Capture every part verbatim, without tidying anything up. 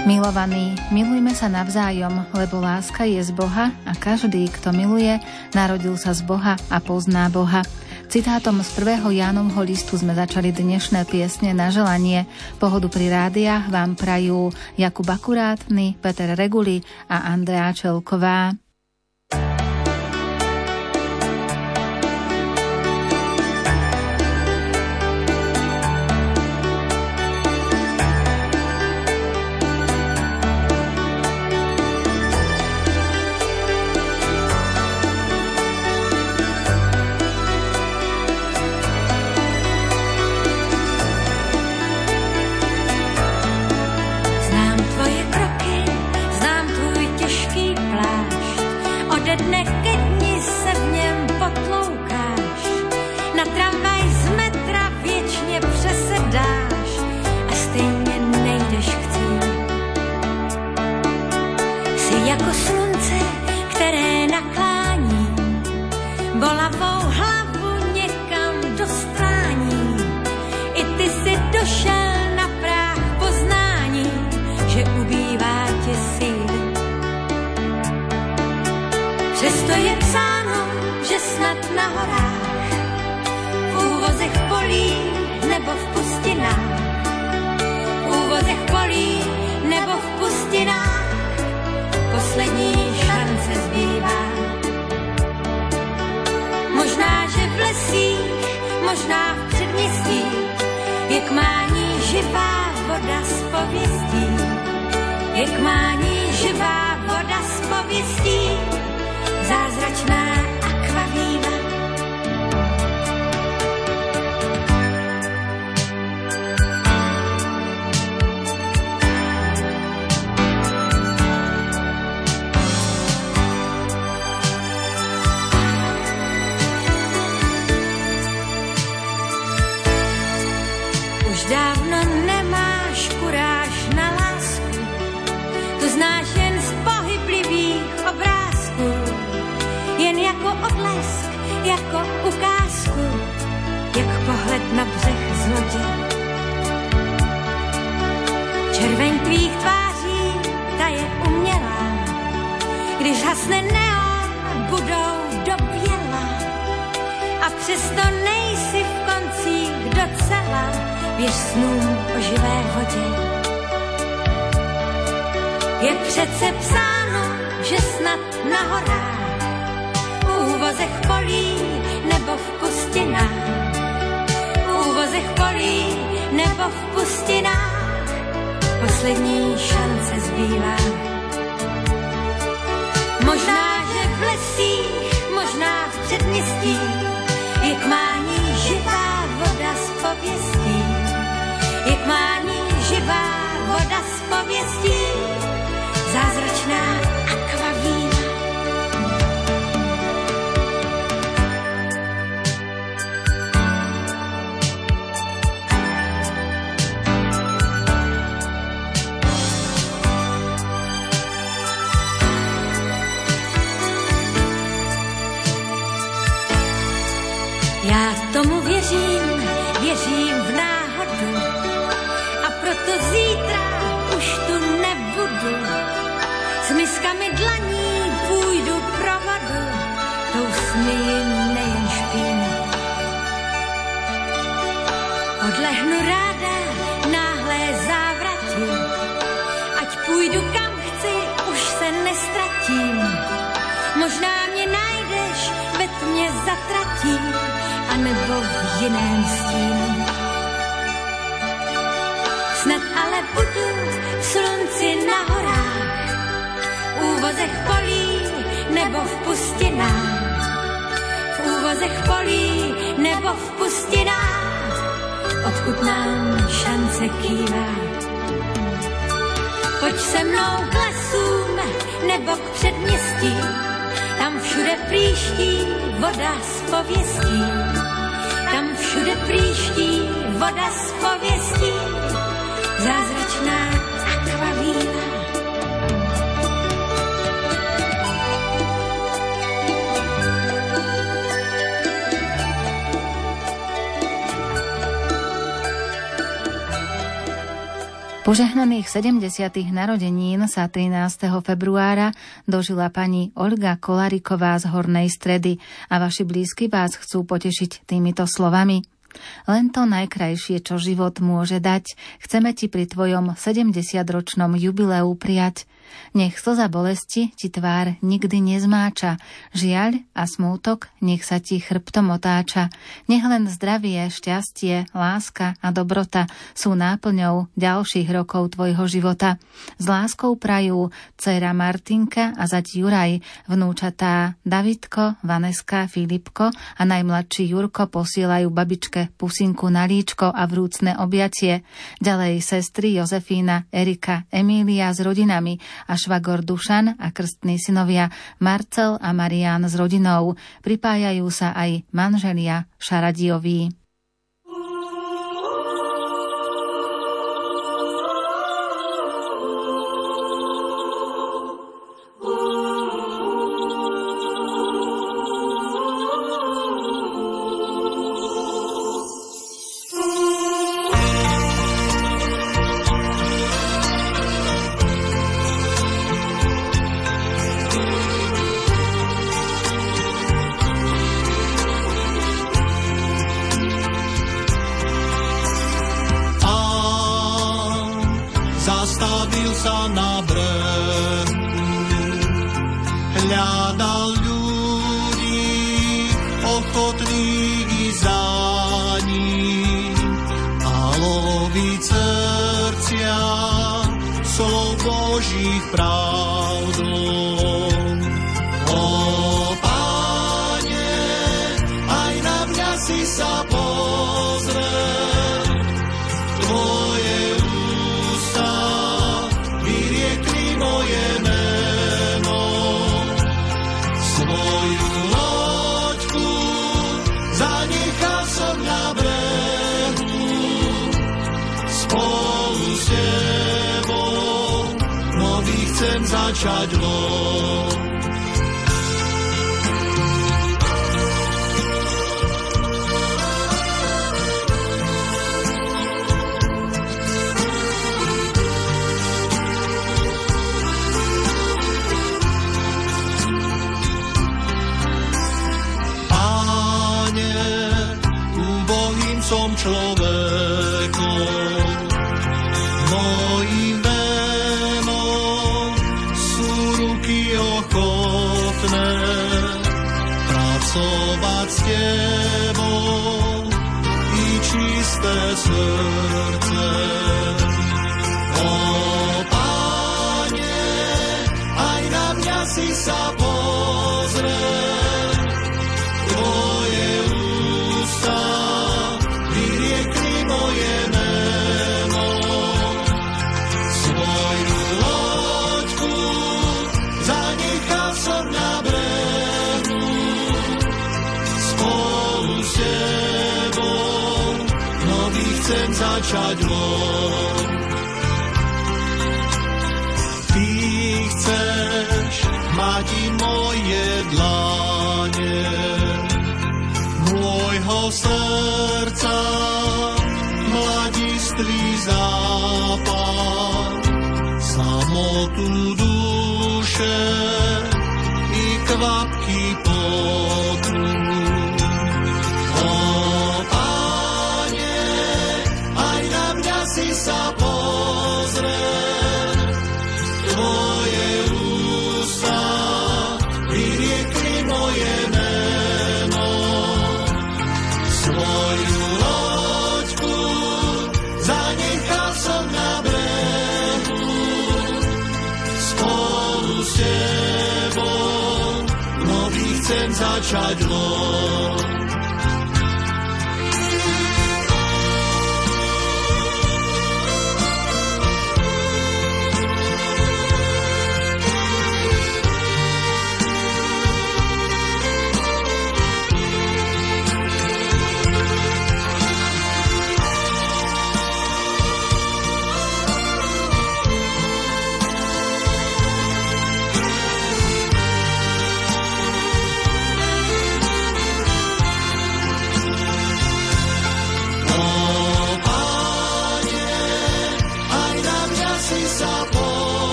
Milovaní, milujme sa navzájom, lebo láska je z Boha a každý, kto miluje, narodil sa z Boha a pozná Boha. Citátom z prvého Jánovho listu sme začali dnešné piesne na želanie. Pohodu pri rádiách vám prajú Jakub Akurátny, Peter Reguli a Andrea Čelková. Přesto je psáno, že snad na horách, v úvozech polí nebo v pustinách, v úvozech polí nebo v pustinách, poslední šance zbývá. Možná, že v lesích, možná v předměstích, jak mání živá voda z pověstí, jak mání živá voda z pověstí, zázračná akvavína. Už dávno nemáš kuráž na lásku, to znáš jen z pohyblivých obrázků, jen jako odlesk, jako ukázku, jak pohled na břeh z lodě. Červeň tvých tváří, ta je umělá, když hasne neon, budou do běla. A přesto nejsi v koncích docela, věř snům o živé vodě. Je přece psáno, že snad na horách, v úvozech polí nebo v pustinách, v úvozech polí nebo v pustinách, poslední šance zbývá. Možná, že v lesích, možná v předměstích, jak mání živá voda z pověstí, jak mání živá voda z pověstí, zázračná akvavína. Já tomu věřím, věřím v náhodu a proto zítra už tu nebudu. S miskami dlaní půjdu pro vodu, tou smyji nejen špínu. Odlehnu ráda náhlé závrati, ať půjdu kam chci, už se nestratím. Možná mě najdeš, ve tmě zatratím, anebo v jiném stínu. Snad ale budu v slunci na horách, v úvozech polí nebo v pustinách, v úvozech polí nebo v pustinách, odkud nám šance kývá. Pojď se mnou k lesům nebo k předměstí, tam všude prýští voda z pověstí, tam všude prýští voda z pověstí, zázračná akvavína. Požehnaných sedemdesiatych narodenín sa trinásteho februára dožila pani Olga Kolariková z Hornej Stredy a vaši blízky vás chcú potešiť týmito slovami. Len to najkrajšie, čo život môže dať, chceme ti pri tvojom sedemdesiatročnom jubileu prijať. Nech slza bolesti ti tvár nikdy nezmáča, žiaľ a smútok nech sa ti chrbtom otáča. Nech len zdravie, šťastie, láska a dobrota sú náplňou ďalších rokov tvojho života. S láskou prajú dcéra Martinka a zať Juraj, vnúčatá Davidko, Vaneska, Filipko a najmladší Jurko posielajú babičke pusinku na líčko a vrúcne objatie. Ďalej sestry Jozefína, Erika, Emília s rodinami a švagor Dušan a krstní synovia Marcel a Marián s rodinou. Pripájajú sa aj manželia Šaradioví. Začať lov. Páne, úbohým som človekom, mojím pracovať s tebou i čisté srdce. O Páne, aj na mňa si sa pozrel, tvoje ústa vyriekli moje meno. Svoju loďku zanechal som na brehu, spolu s tebou nový chcem začať lov. Ty chceš mať i moje dlane, môjho srdca mladistvý západ, samotu duše i kvapky potu. O Páne, aj na mňa si sa pozrel, tvoje ústa vyriekli moje meno. Svoju loďku zanechal som na brehu, spolu s tebou nový chcem začať lov.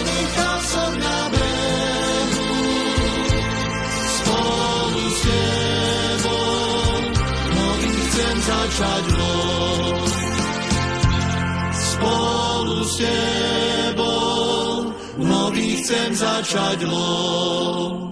zanechal som na brehu. Spolu s tebou nový chcem začať lov. Spolu s tebou nový chcem začať lov.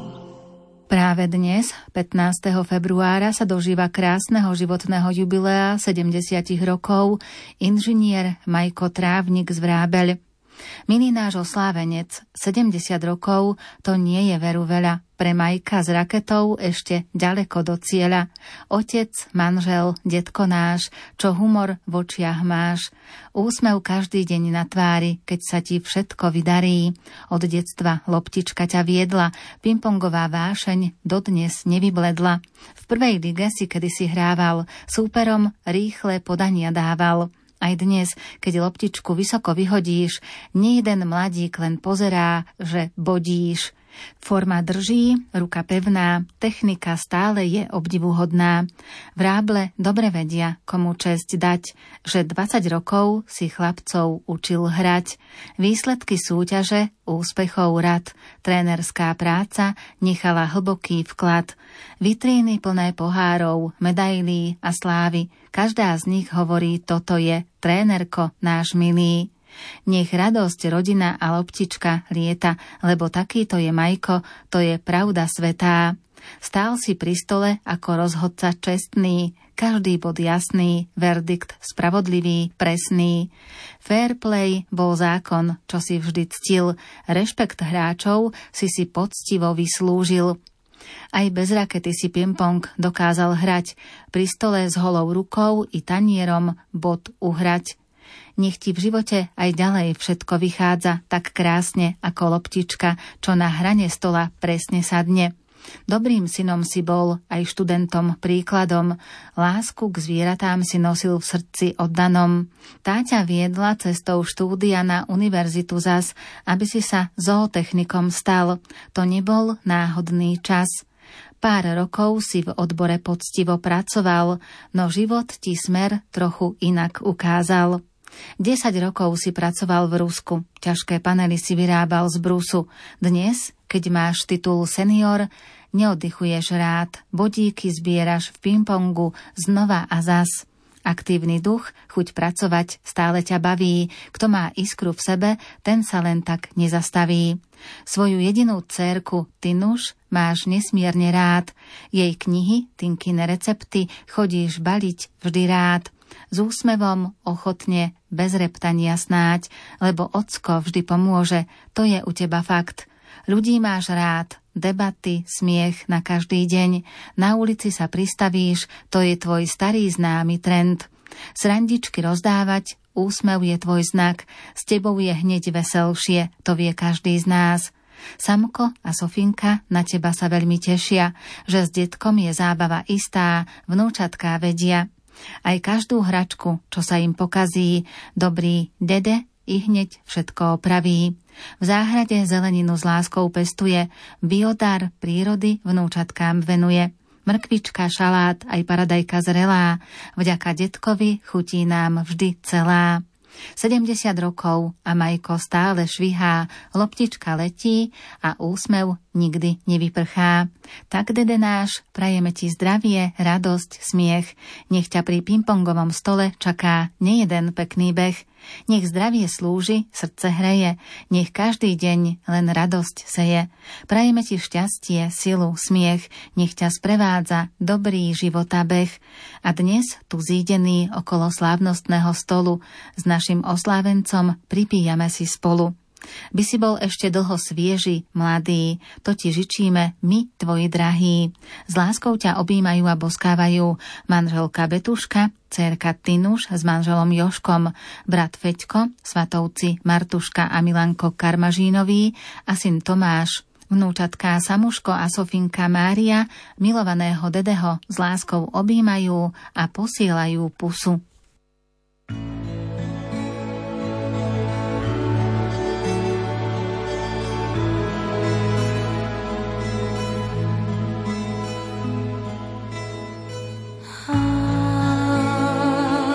Práve dnes, pätnásteho februára, sa dožíva krásneho životného jubilea sedemdesiat rokov inžinier Majko Trávnik z Vrábeľ. Milý náš oslávenec, sedemdesiat rokov to nie je veru veľa. Pre Majka s raketou ešte ďaleko do cieľa. Otec, manžel, detko náš, čo humor v očiach máš. Úsmev každý deň na tvári, keď sa ti všetko vydarí. Od detstva loptička ťa viedla, pingpongová vášeň dodnes nevybledla. V prvej lige si kedysi hrával, súperom rýchle podania dával. Aj dnes, keď loptičku vysoko vyhodíš, nie jeden mladík len pozerá, že bodíš. Forma drží, ruka pevná, technika stále je obdivuhodná. Vráble dobre vedia, komu česť dať, že dvadsať rokov si chlapcov učil hrať. Výsledky súťaže, úspechov rad, trénerská práca nechala hlboký vklad. Vitríny plné pohárov, medailí a slávy, každá z nich hovorí, toto je trénerko náš milý. Nech radosť rodina a loptička lieta, lebo takýto je Majko, to je pravda svätá. Stál si pri stole ako rozhodca čestný, každý bod jasný, verdikt spravodlivý, presný. Fair play bol zákon, čo si vždy ctil, rešpekt hráčov si si poctivo vyslúžil. Aj bez rakety si pingpong dokázal hrať, pri stole s holou rukou i tanierom bod uhrať. Nech ti v živote aj ďalej všetko vychádza tak krásne ako loptička, čo na hrane stola presne sadne. Dobrým synom si bol, aj študentom príkladom, lásku k zvieratám si nosil v srdci oddanom. Tá ťa viedla cestou štúdia na univerzitu zas, aby si sa zootechnikom stal. To nebol náhodný čas. Pár rokov si v odbore poctivo pracoval, no život ti smer trochu inak ukázal. Desať rokov si pracoval v Rusku, ťažké panely si vyrábal z brusu. Dnes, keď máš titul senior, neoddychuješ rád, bodíky zbieraš v pingpongu znova a zas. Aktívny duch, chuť pracovať, stále ťa baví. Kto má iskru v sebe, ten sa len tak nezastaví. Svoju jedinú dcérku, Tinuš, máš nesmierne rád. Jej knihy, Tinkine recepty, chodíš baliť vždy rád. S úsmevom, ochotne, bez reptania snáď, lebo ocko vždy pomôže, to je u teba fakt. Ľudí máš rád, debaty, smiech na každý deň, na ulici sa pristavíš, to je tvoj starý známy trend. Srandičky rozdávať, úsmev je tvoj znak, s tebou je hneď veselšie, to vie každý z nás. Samko a Sofinka na teba sa veľmi tešia, že s detkom je zábava istá, vnúčatká vedia. Aj každú hračku, čo sa im pokazí, dobrý dede i hneď všetko opraví. V záhrade zeleninu s láskou pestuje, biodar prírody vnúčatkám venuje. Mrkvička, šalát, aj paradajka zrelá, vďaka detkovi chutí nám vždy celá. sedemdesiat rokov a Majko stále švihá, loptička letí a úsmev nikdy nevyprchá. Tak, dede náš, prajeme ti zdravie, radosť, smiech. Nech ťa pri pingpongovom stole čaká nejeden pekný beh. Nech zdravie slúži, srdce hreje, nech každý deň len radosť seje. Prajeme ti šťastie, silu, smiech, nech ťa sprevádza dobrý života beh. A dnes, tu zídený okolo slávnostného stolu, s našim oslávencom pripíjame si spolu. By si bol ešte dlho svieži, mladý, to ti žičíme my, tvoji drahí. S láskou ťa objímajú a boskávajú manželka Betuška, dcérka Tinuš s manželom Joškom, brat Feďko, svatovci Martuška a Milanko Karmažínoví a syn Tomáš. Vnúčatká Samuško a Sofinka Mária milovaného dedeho s láskou objímajú a posielajú pusu.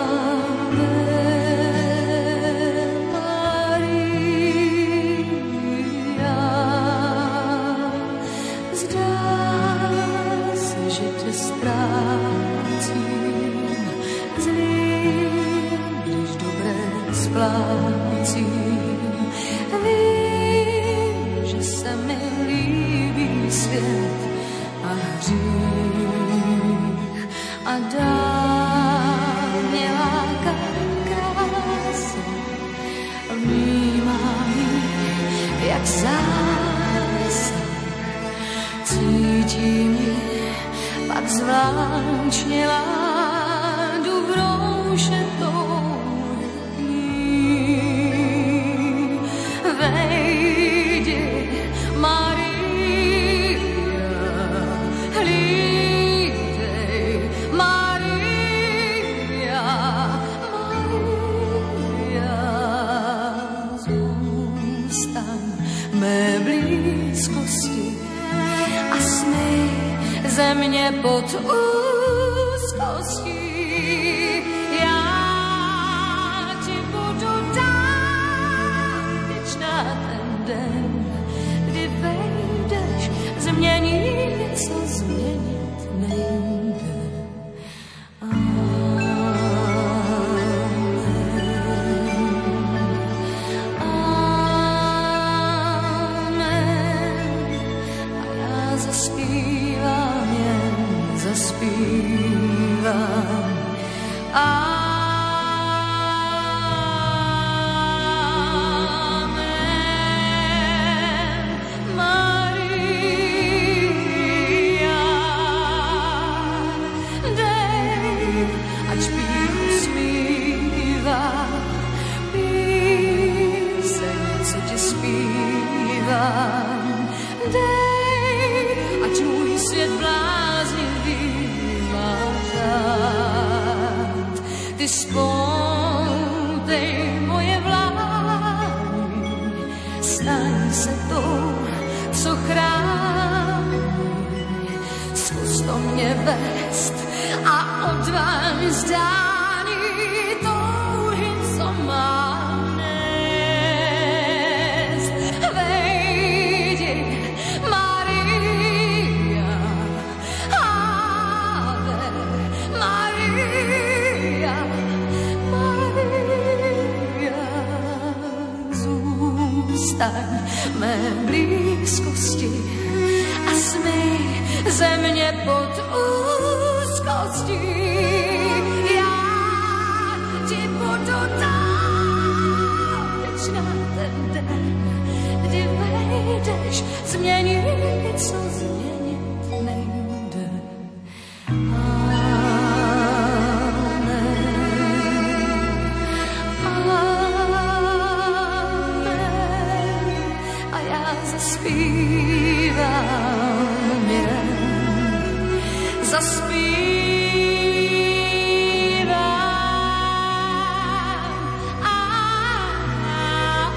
Ave Maria. jak zásah. Cítím ji, pak zvláčnila jdu v rouše touhy. Vejdi, Maria, hlídej, Maria, Maria, zůstaň mé blízkosti a smej země pod úzkostí. Já ti budu dát věčná ten den, kdy vejdeš, změnit, co změnit nejde. Zaspívám. Amen. Maria, dej, ať píchu smívá, píseň, co ti zpívám. Dej, ať můj svět bláznivý ty spontej moje vlány, staň se tou, co chrání. Zkus to mě vést a odvaň zdání touhy, co mám nést. Vejdi, Maria, Ave, Maria, Maria, zůstaň mé blízkosti a smej země pod úzkostí. Já ti budu dát věčná ten den, kdy vejdeš, změnit, co změnit nejde. Zaspívám jen, zaspívám. Amen,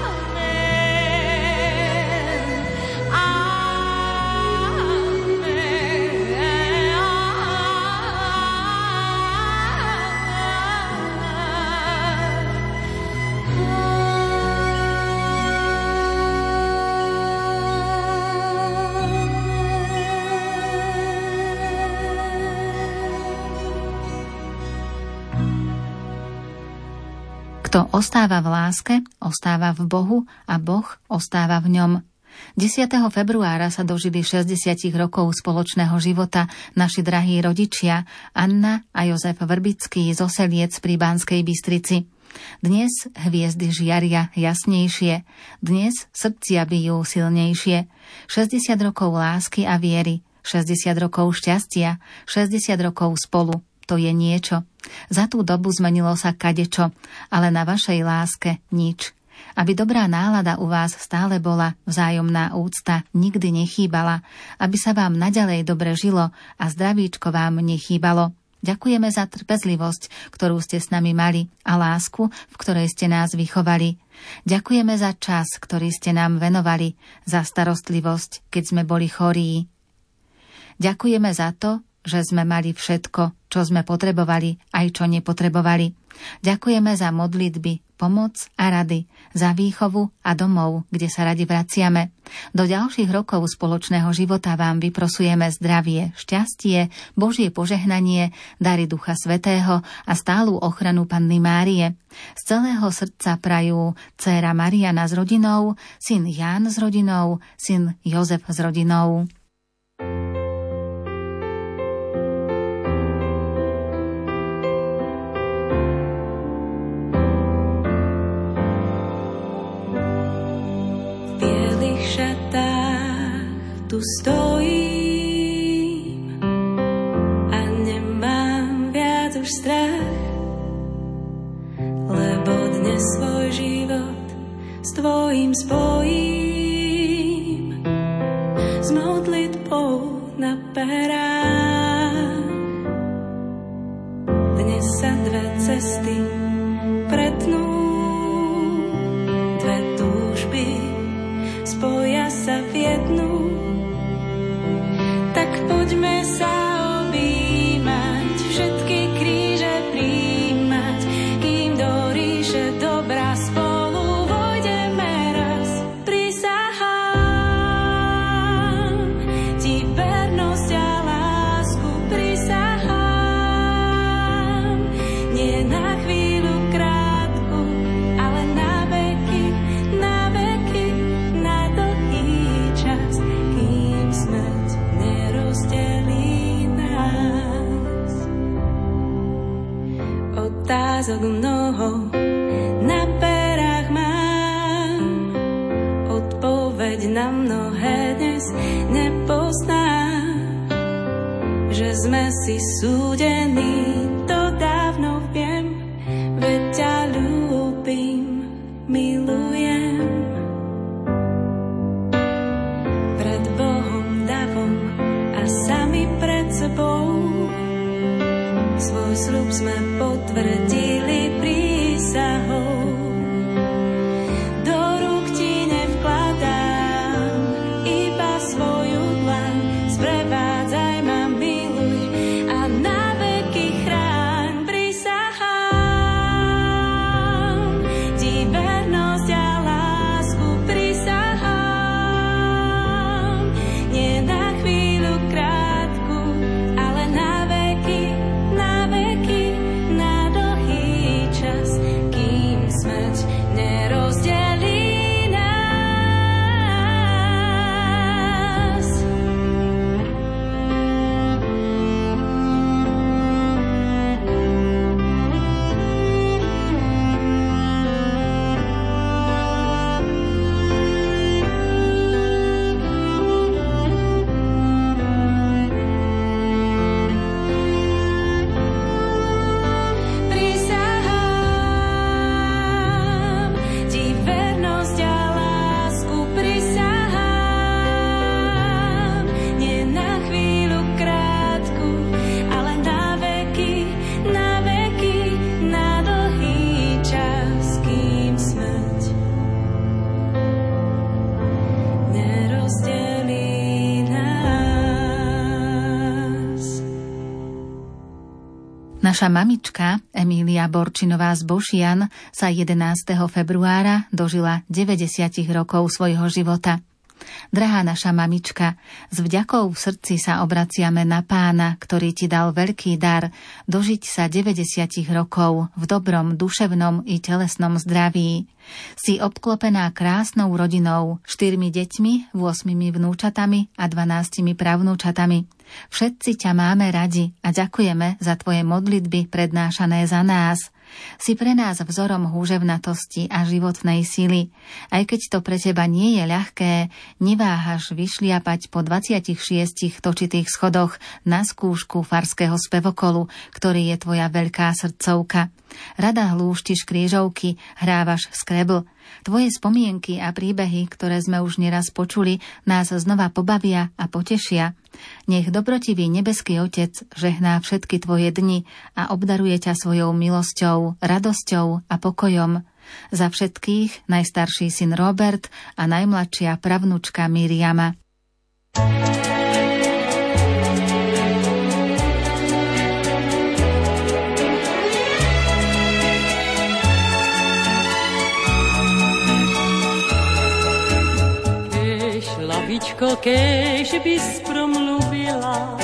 Kto ostáva v láske, ostáva v Bohu a Boh ostáva v ňom. desiateho februára sa dožili šesťdesiat rokov spoločného života naši drahí rodičia Anna a Jozef Vrbický z Oseliec pri Banskej Bystrici. Dnes hviezdy žiaria jasnejšie, dnes srdcia bijú silnejšie. šesťdesiat rokov lásky a viery, šesťdesiat rokov šťastia, šesťdesiat rokov spolu. To je niečo. Za tú dobu zmenilo sa kadečo, ale na vašej láske nič. Aby dobrá nálada u vás stále bola, vzájomná úcta nikdy nechýbala, aby sa vám naďalej dobre žilo a zdravíčko vám nechýbalo. Ďakujeme za trpezlivosť, ktorú ste s nami mali, a lásku, v ktorej ste nás vychovali. Ďakujeme za čas, ktorý ste nám venovali, za starostlivosť, keď sme boli chorí. Ďakujeme za to, že sme mali všetko, čo sme potrebovali, aj čo nepotrebovali. Ďakujeme za modlitby, pomoc a rady, za výchovu a domov, kde sa radi vraciame. Do ďalších rokov spoločného života vám vyprosujeme zdravie, šťastie, Božie požehnanie, dary Ducha Svätého a stálu ochranu Panny Márie. Z celého srdca prajú dcéra Mariana s rodinou, syn Ján s rodinou, syn Jozef s rodinou. bielých šatách tu stojím a nemám viac už strach, lebo dnes svoj život s tvojím spojím, s modlitbou na perách. Dnes sa dve cesty pretnú, dve túžby spoja sa v jednu. Tak poďme sa objímať, všetky kríže prijímať, kým do ríše dobra spolu vojdeme raz. Prisahám ti vernosť a lásku, prisahám nie na chvíľu krátku, ale na veky, na veky, na dlhý čas, kým smrť nerozdelí nás. Otázok mnoho na perách mám, odpoveď na mnohé dnes nepoznám. Že sme si súdení, to dávno viem, veď ťa ľúbim, milujem. Pred Bohom davom a sami pred sebou svoj sľub sme potvrdili prísahou. Do rúk ti nevkladám iba svoju dlaň, sprevádzaj ma, miluj a na veky chráň. Prisahám ti vernosť a lásku, prisahám nie na chvíľu krátku, ale na veky, na veky, na dlhý čas, kým smrť nerozdelí nás. Prisahám ti vernosť a lásku, prisahám nie na chvíľu krátku, ale na veky, na veky, na dlhý čas, kým smrť nerozdelí nás. Naša mamička Emília Borčinová z Bošian sa jedenásteho februára dožila deväťdesiat rokov svojho života. Drahá naša mamička, s vďakou v srdci sa obraciame na Pána, ktorý ti dal veľký dar dožiť sa deväťdesiat rokov v dobrom duševnom i telesnom zdraví. Si obklopená krásnou rodinou, štyrmi deťmi, ôsmimi vnúčatami a dvanástimi pravnúčatami. Všetci ťa máme radi a ďakujeme za tvoje modlitby prednášané za nás. Si pre nás vzorom húževnatosti a životnej sily. Aj keď to pre teba nie je ľahké, neváhaš vyšliapať po dvadsiatich šiestich točitých schodoch na skúšku farského spevokolu, ktorý je tvoja veľká srdcovka. Rada hlúštiš krížovky, hrávaš skrebl. Tvoje spomienky a príbehy, ktoré sme už neraz počuli, nás znova pobavia a potešia. Nech dobrotivý nebeský Otec žehná všetky tvoje dni a obdaruje ťa svojou milosťou, radosťou a pokojom. Za všetkých najstarší syn Robert a najmladšia pravnúčka Miriama. Lavičko, kéž bys promluvila,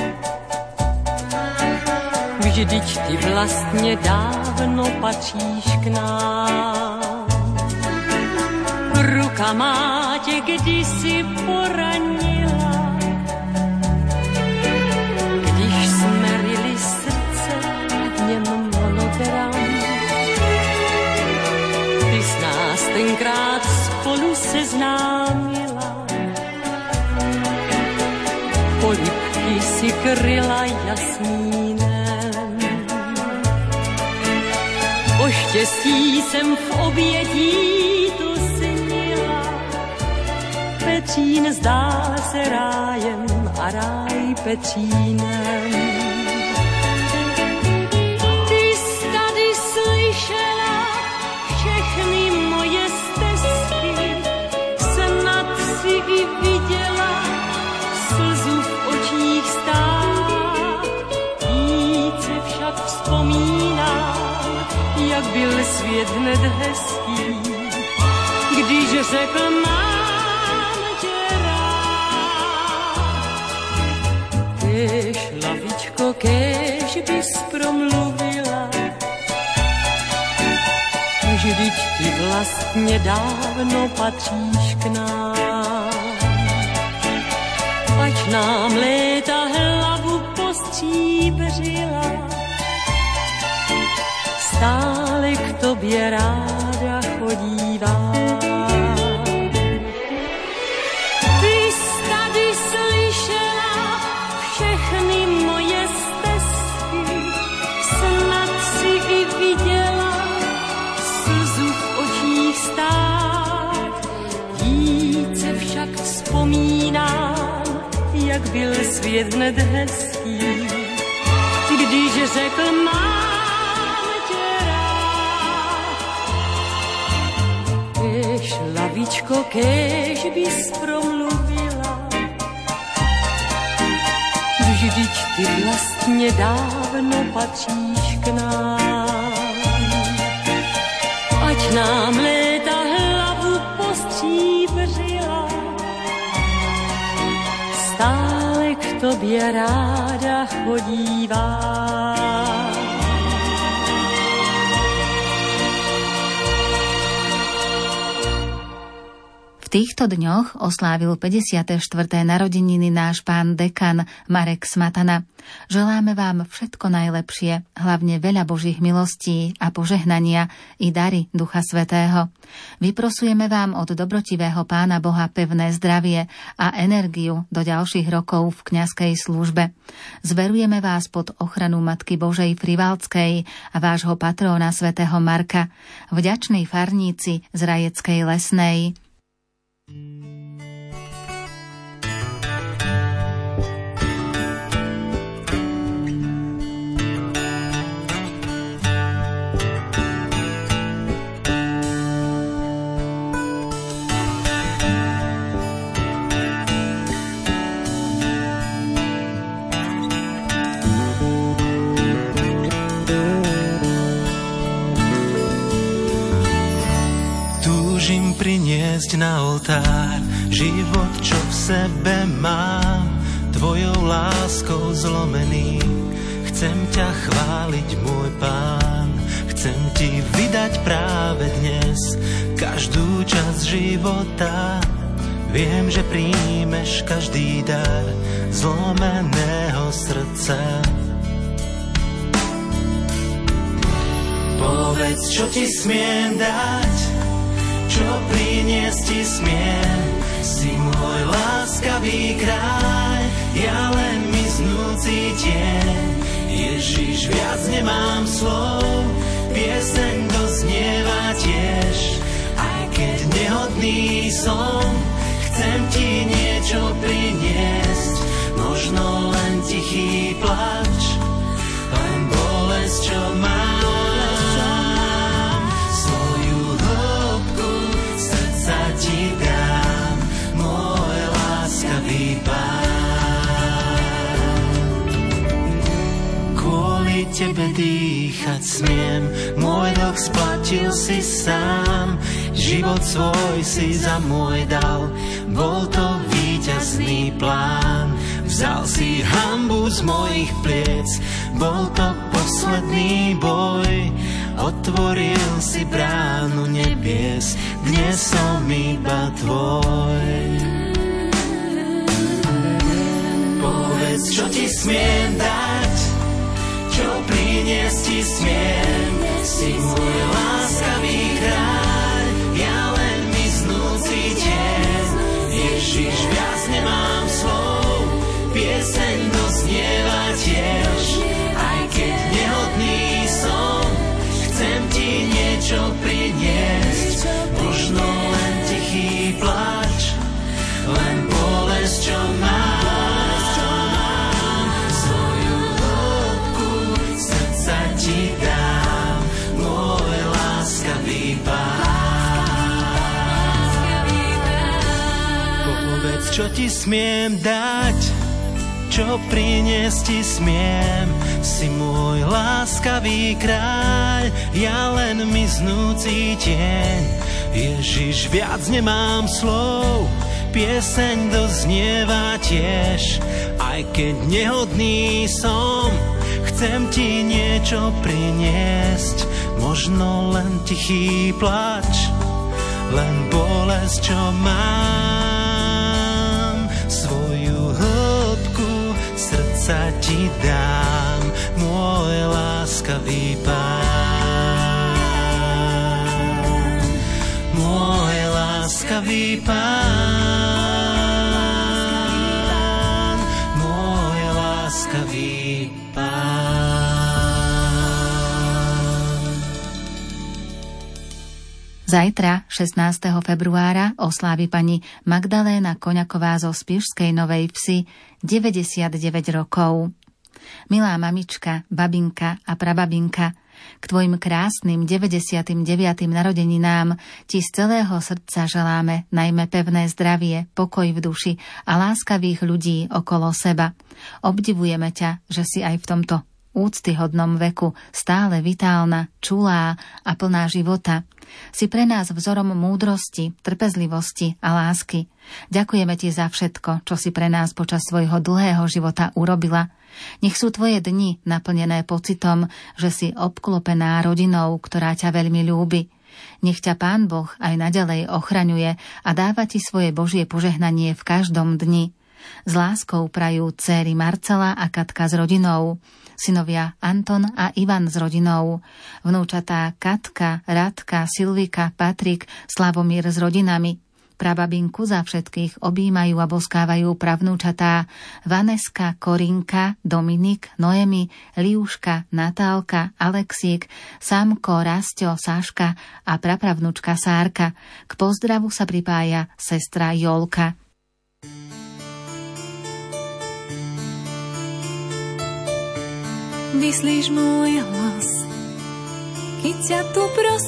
vždyť ty vlastně dávno patříš k nám. Ruka má tě kdysi poranila, když jsme ryli srdce v něm monogram. Ty s nás tenkrát spolu seznám, polibky si kryla jasmínem. O štěstí jsem v obětí tu snila, Petřín zdá se rájem a ráj Petřínem. Ty jsi tady slyšela všechny moje stesky, snad si i viděla slzu v očích stát. Více však vzpomínám, jak byl svět hned hezký, když řekl mám tě rád. Kéž, lavičko, kéž bys promluvila, vždyť ty vlastně dávno patříš k nám. Ať nám léta hlavu postříbřila, stále k tobě ráda chodívám. Ty jsi tady slyšela všechny moje stesky, snad si i viděla slzu v očích stát. Více však vzpomínám, jak byl svět hned hezký, když řekl mám tě rád. Kéž, lavičko, kéž bys promluvila, vždyť ty vlastně dávno patříš k nám. Ať nám léta hlavu postříbřila, stále k tobě ráda chodívám. V týchto dňoch oslávil päťdesiate štvrté narodeniny náš pán dekan Marek Smatana. Želáme vám všetko najlepšie, hlavne veľa Božích milostí a požehnania i dary Ducha Svätého. Vyprosujeme vám od dobrotivého Pána Boha pevné zdravie a energiu do ďalších rokov v kňazskej službe. Zverujeme vás pod ochranu Matky Božej Frivalckej a vášho patróna svätého Marka, vďační farníci z Rajeckej Lesnej. Priniesť na oltár život, čo v sebe mám, tvojou láskou zlomený. Chcem ťa chváliť, môj Pán, chcem ti vydať práve dnes každú časť života. Viem, že príjmeš každý dar zlomeného srdca. Povedz, čo ti smiem dať, čo priniesť ti smiem, si môj láskavý kráľ, ja len miznúci tieň. Ježiš, viac nemám slov, pieseň doznieva tiež, aj keď nehodný som, chcem ti niečo priniesť, možno len tichý plač, len bolesť, čo mám. Ti dám, môj láskavý Pán. Kvôli tebe dýchať smiem, môj dlh splatil si sám, život svoj si za môj dal, bol to víťazný plán. Vzal si hanbu z mojich pliec, bol to posledný boj, otvoril si bránu nebies, dnes som iba tvoj. Povedz, čo ti smiem dať, čo priniesť ti smiem, si môj láskavý kráľ, ja len miznúci tieň. Ježiš, viac nemám slov, pies Povedz, čo ti smiem dať, čo priniesť ti smiem. Si môj láskavý kráľ, ja len miznúci tieň. Ježiš, viac nemám slov, pieseň doznieva tiež. Aj keď nehodný som, chcem ti niečo priniesť. Možno len tichý plač, len bolesť, čo mám. Svoju hĺbku srdca ti dám, môj láskavý Pán. Môj láskavý Pán, môj láskavý Pán. Zajtra, šestnásteho februára, oslávi pani Magdaléna Koňaková zo Spišskej Novej Vsi deväťdesiatdeväť rokov. Milá mamička, babinka a prababinka, k tvojim krásnym deväťdesiatym deviatym narodeninám ti z celého srdca želáme najmä pevné zdravie, pokoj v duši a láskavých ľudí okolo seba. Obdivujeme ťa, že si aj v tomto úctyhodnom veku stále vitálna, čulá a plná života. Si pre nás vzorom múdrosti, trpezlivosti a lásky. Ďakujeme ti za všetko, čo si pre nás počas svojho dlhého života urobila. Nech sú tvoje dni naplnené pocitom, že si obklopená rodinou, ktorá ťa veľmi ľúbi. Nech ťa Pán Boh aj naďalej ochraňuje a dáva ti svoje Božie požehnanie v každom dni. S láskou prajú dcéry Marcela a Katka s rodinou, synovia Anton a Ivan s rodinou, vnúčatá Katka, Radka, Silvika, Patrik, Slavomír s rodinami. Prababinku za všetkých objímajú a boskávajú pravnúčatá Vaneska, Korinka, Dominik, Noemi, Liuška, Natálka, Alexík, Samko, Rasťo, Saška a prapravnúčka Sárka. K pozdravu sa pripája sestra Jolka. Vyslíš môj hlas, keď ťa tu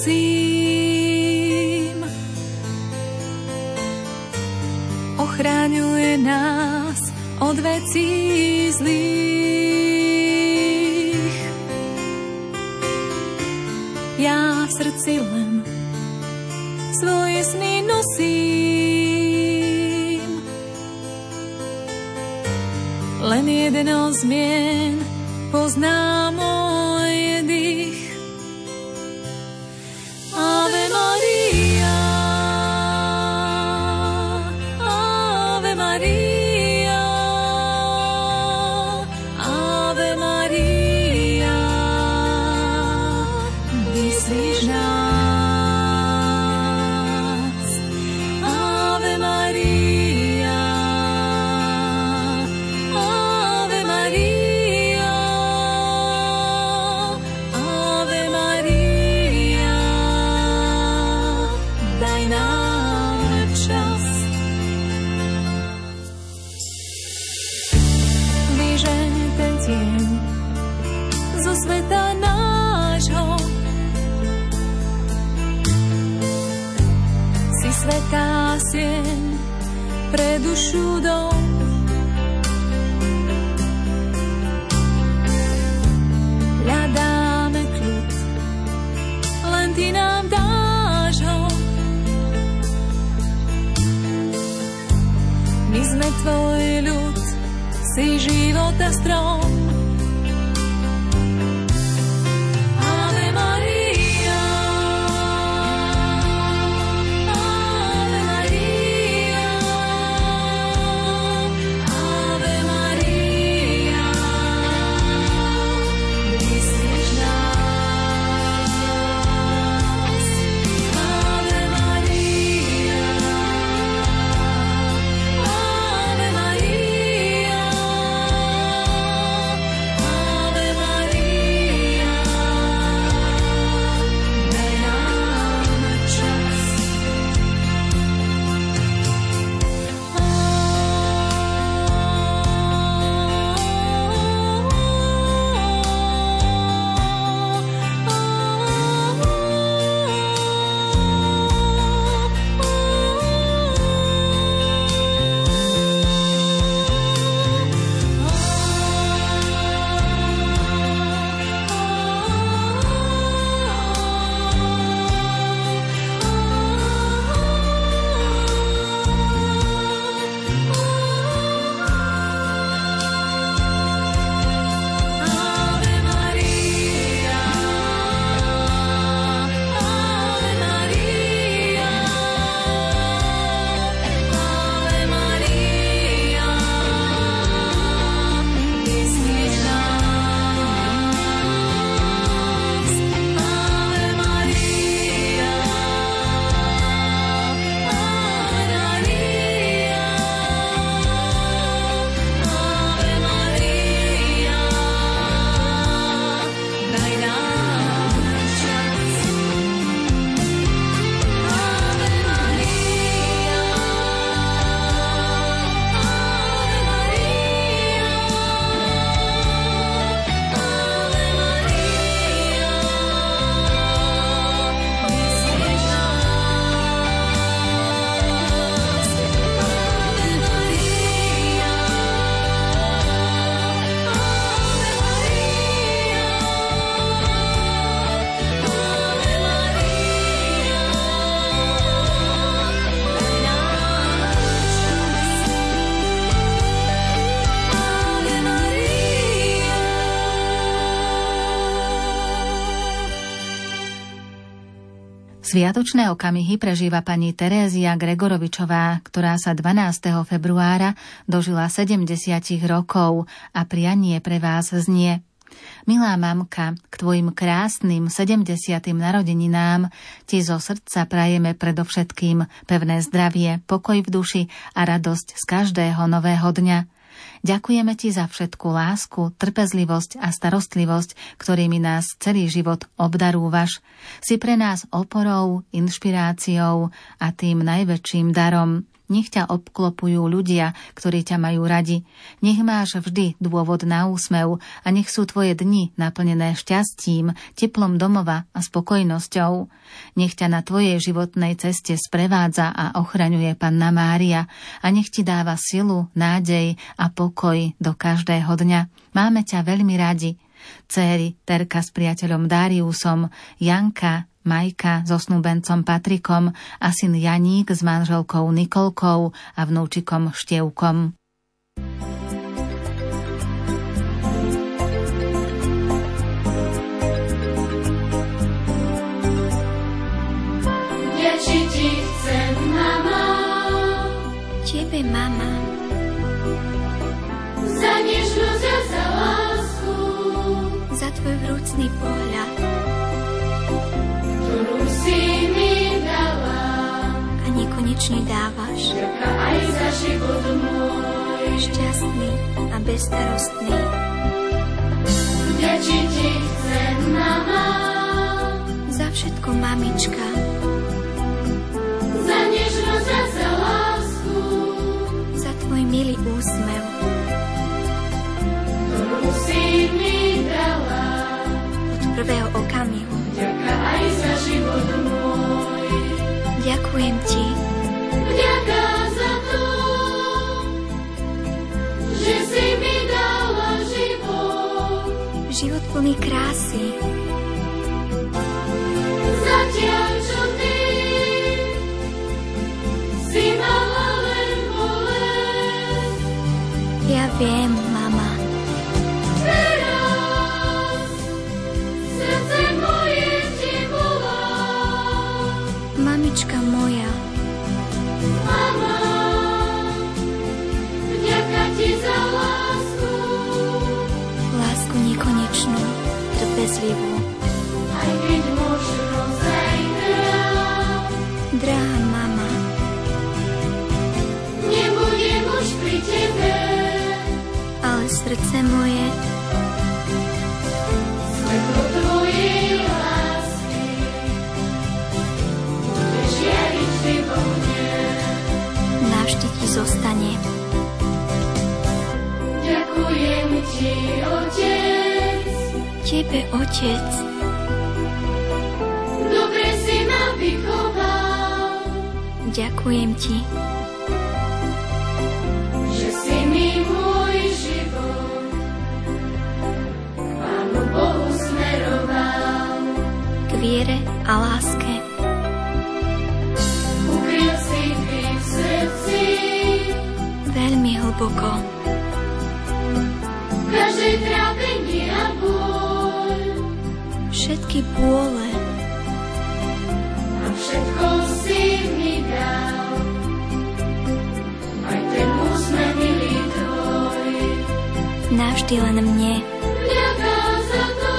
prosím. Ochráňuje nás od vecí zlých. Ja v srdci len svoje sny nosím. Len jedno zmien pozná môj dých. Ave Maria, Ave Maria, Ave Maria, vyslíš nás. Ave Maria, Ave Maria, zo sveta nášho. Si svätá sieň pre dušu dom. Hľadáme kľud, len ty nám dáš ho. My sme tvoj ľud, si života strom. Sviatočné okamihy prežíva pani Terézia Gregorovičová, ktorá sa dvanásteho februára dožila sedemdesiat rokov a prianie pre vás znie: Milá mamka, k tvojim krásnym sedemdesiatym narodeninám ti zo srdca prajeme predovšetkým pevné zdravie, pokoj v duši a radosť z každého nového dňa. Ďakujeme ti za všetku lásku, trpezlivosť a starostlivosť, ktorými nás celý život obdarúvaš. Si pre nás oporou, inšpiráciou a tým najväčším darom. Nech ťa obklopujú ľudia, ktorí ťa majú radi. Nech máš vždy dôvod na úsmev a nech sú tvoje dni naplnené šťastím, teplom domova a spokojnosťou. Nech ťa na tvojej životnej ceste sprevádza a ochraňuje Panna Mária a nech ti dáva silu, nádej a pokoj do každého dňa. Máme ťa veľmi radi. Céry Terka s priateľom Dáriusom, Janka, Majka so snúbencom Patrikom a syn Janík s manželkou Nikolkou a vnúčikom Števkom. Vďačiť ti chcem, mama, Tebe, mama, za nežnosť a za lásku, za tvoj vrúcný pohľad ktorú si mi dala, a nekonečne dávaš. ďaká aj za život môj. Šťastný a bezstarostný. Vďačiť ti chcem, mama, Za všetko, mamička, za nežnosť a za lásku, za tvoj milý úsmev, ktorú si mi dala, od prvého okamihu. ďaká aj za život môj. Ďakujem ti, Vďaka za to, že si mi dala život, život plný krásy, zatiaľ čo ty si mala len bolesť. ja viem, mama, Teraz srdce moje ti volá, mamička moja, mama, vďaka ti za lásku, lásku nekonečnú, trpezlivú. aj keď možno zajtra Drahá mama, nebudem už pri tebe, ale srdce moje svetlo tvojej lásky bude žiariť vždy vo mne. navždy ti zostane. Ďakujem ti, Otec, Tebe, Otec, dobre si ma vychoval, ďakujem ti, že si mi môj život k Pánu Bohu smeroval. k viere a láske. Ukryl si ty v srdci Veľmi hlboko, každé trápenie a bôľ, všetky bôle, a všetko si mi dal, aj ten úsmev milý tvoj. navždy len mne. Vďaka za to,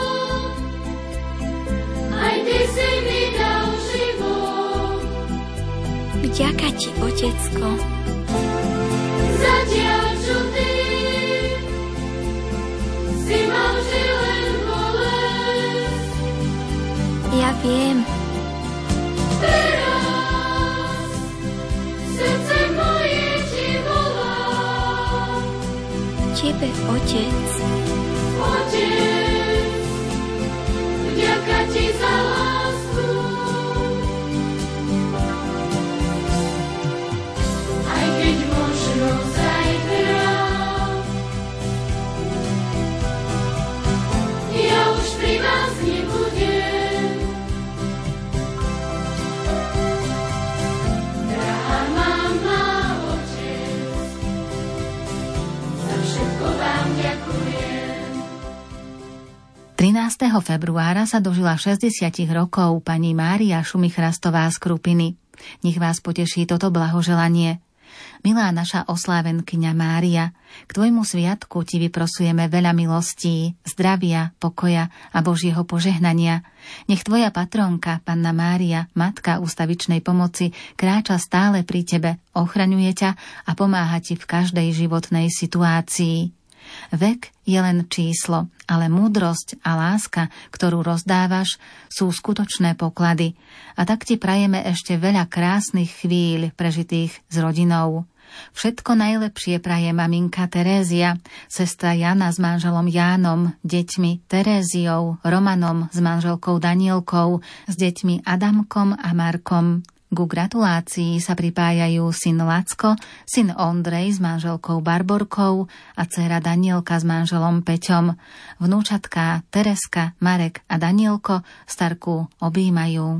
aj ty si mi dal život, Vďaka ti, Otecko, zatiaľ čo ty si mal vždy len bolesť. ja viem, Teraz srdce moje ti volá, Tebe, Otec, Otec, vďaka ti za lásku, aj keď možno zajtra ja už pri vás nebudem. Drahá mama, otec, za všetko vám ďakujem. šestnásteho februára sa dožila šesťdesiat rokov pani Mária Šumichrastová z Krupiny. Nech vás poteší toto blahoželanie. Milá naša oslávenkyňa Mária, k tvojmu sviatku ti vyprosujeme veľa milostí, zdravia, pokoja a Božieho požehnania. Nech tvoja patronka, Panna Mária, Matka ústavičnej pomoci, kráča stále pri tebe, ochraňuje ťa a pomáha ti v každej životnej situácii. Vek je len číslo, ale múdrosť a láska, ktorú rozdávaš, sú skutočné poklady. A tak ti prajeme ešte veľa krásnych chvíľ prežitých s rodinou. Všetko najlepšie praje maminka Terézia, sestra Jana s manželom Jánom, deťmi Teréziou, Romanom s manželkou Danielkou, s deťmi Adamkom a Markom. Ku gratulácii sa pripájajú syn Lacko, syn Ondrej s manželkou Barborkou a dcéra Danielka s manželom Peťom. Vnúčatká Tereska, Marek a Danielko starku objímajú.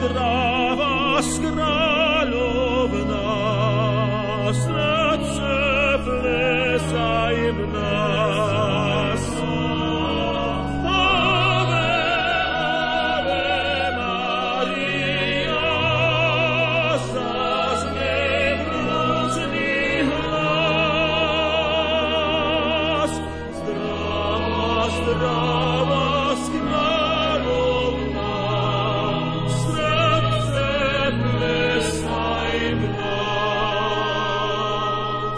zdravá kráľovná, srdce plesaj v nás. Ave, Ave Maria, zaznie vrúcný hlas. Zdravá, zdravá kráľovná, srdce plesaj v nás.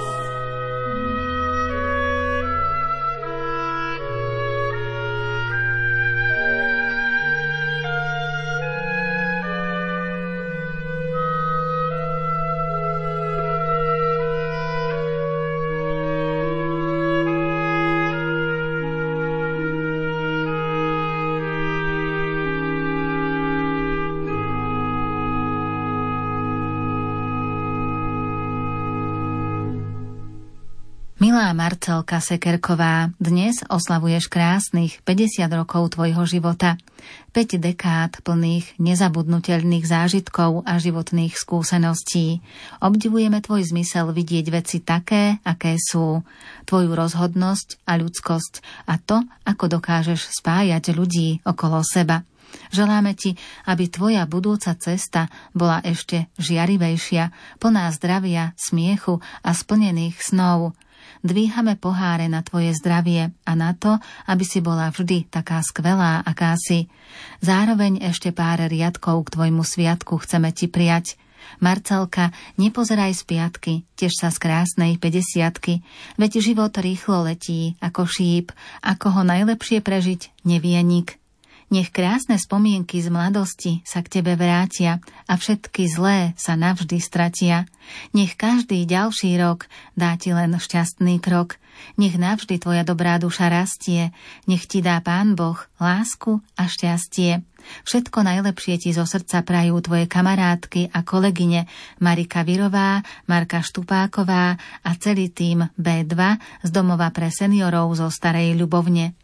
Milá Marcelka Sekerková, dnes oslavuješ krásnych päťdesiat rokov tvojho života. päť dekád plných nezabudnuteľných zážitkov a životných skúseností. Obdivujeme tvoj zmysel vidieť veci také, aké sú. Tvoju rozhodnosť a ľudskosť a to, ako dokážeš spájať ľudí okolo seba. Želáme ti, aby tvoja budúca cesta bola ešte žiarivejšia, plná zdravia, smiechu a splnených snov. Dvíhame poháre na tvoje zdravie a na to, aby si bola vždy taká skvelá, aká si. Zároveň ešte pár riadkov k tvojmu sviatku chceme ti prijať. Marcelka, nepozeraj z piatky, tiež sa z krásnej päťdesiatky, veď život rýchlo letí ako šíp, ako ho najlepšie prežiť nevie nik. Nech krásne spomienky z mladosti sa k tebe vrátia a všetky zlé sa navždy stratia. Nech každý ďalší rok dá ti len šťastný krok. Nech navždy tvoja dobrá duša rastie. Nech ti dá Pán Boh lásku a šťastie. Všetko najlepšie ti zo srdca prajú tvoje kamarátky a kolegyne Marika Virová, Marka Štupáková a celý tím bé dva z domova pre seniorov zo Starej Ľubovne.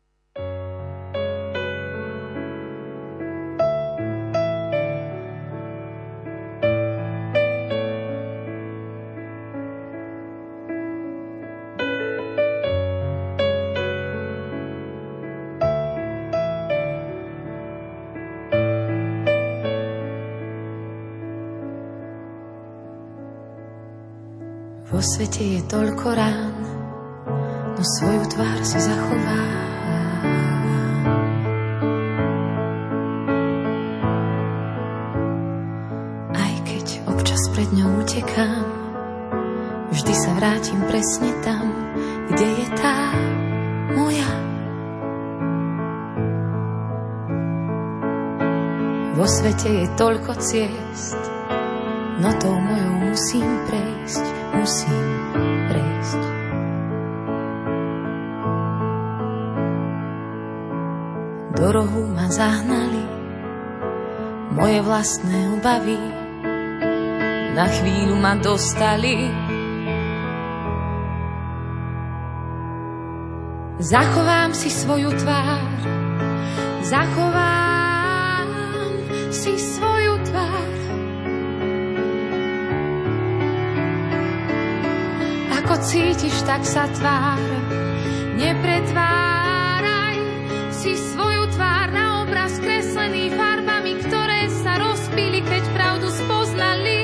Vo svete je toľko rán, no svoju tvár si zachová. Aj keď občas pred ňou utekám, vždy sa vrátim presne tam, kde je tá moja. Vo svete je toľko ciest, no tou mojou musím prejsť, musím prejsť. Do rohu ma zahnali moje vlastné obavy, na chvíľu ma dostali. Zachovám si svoju tvár, zachovám si svoju tvár. Ako cítiš, tak sa tvár, nepretváraj si svoju tvár na obraz kreslený farbami, ktoré sa rozpíli, keď pravdu spoznali.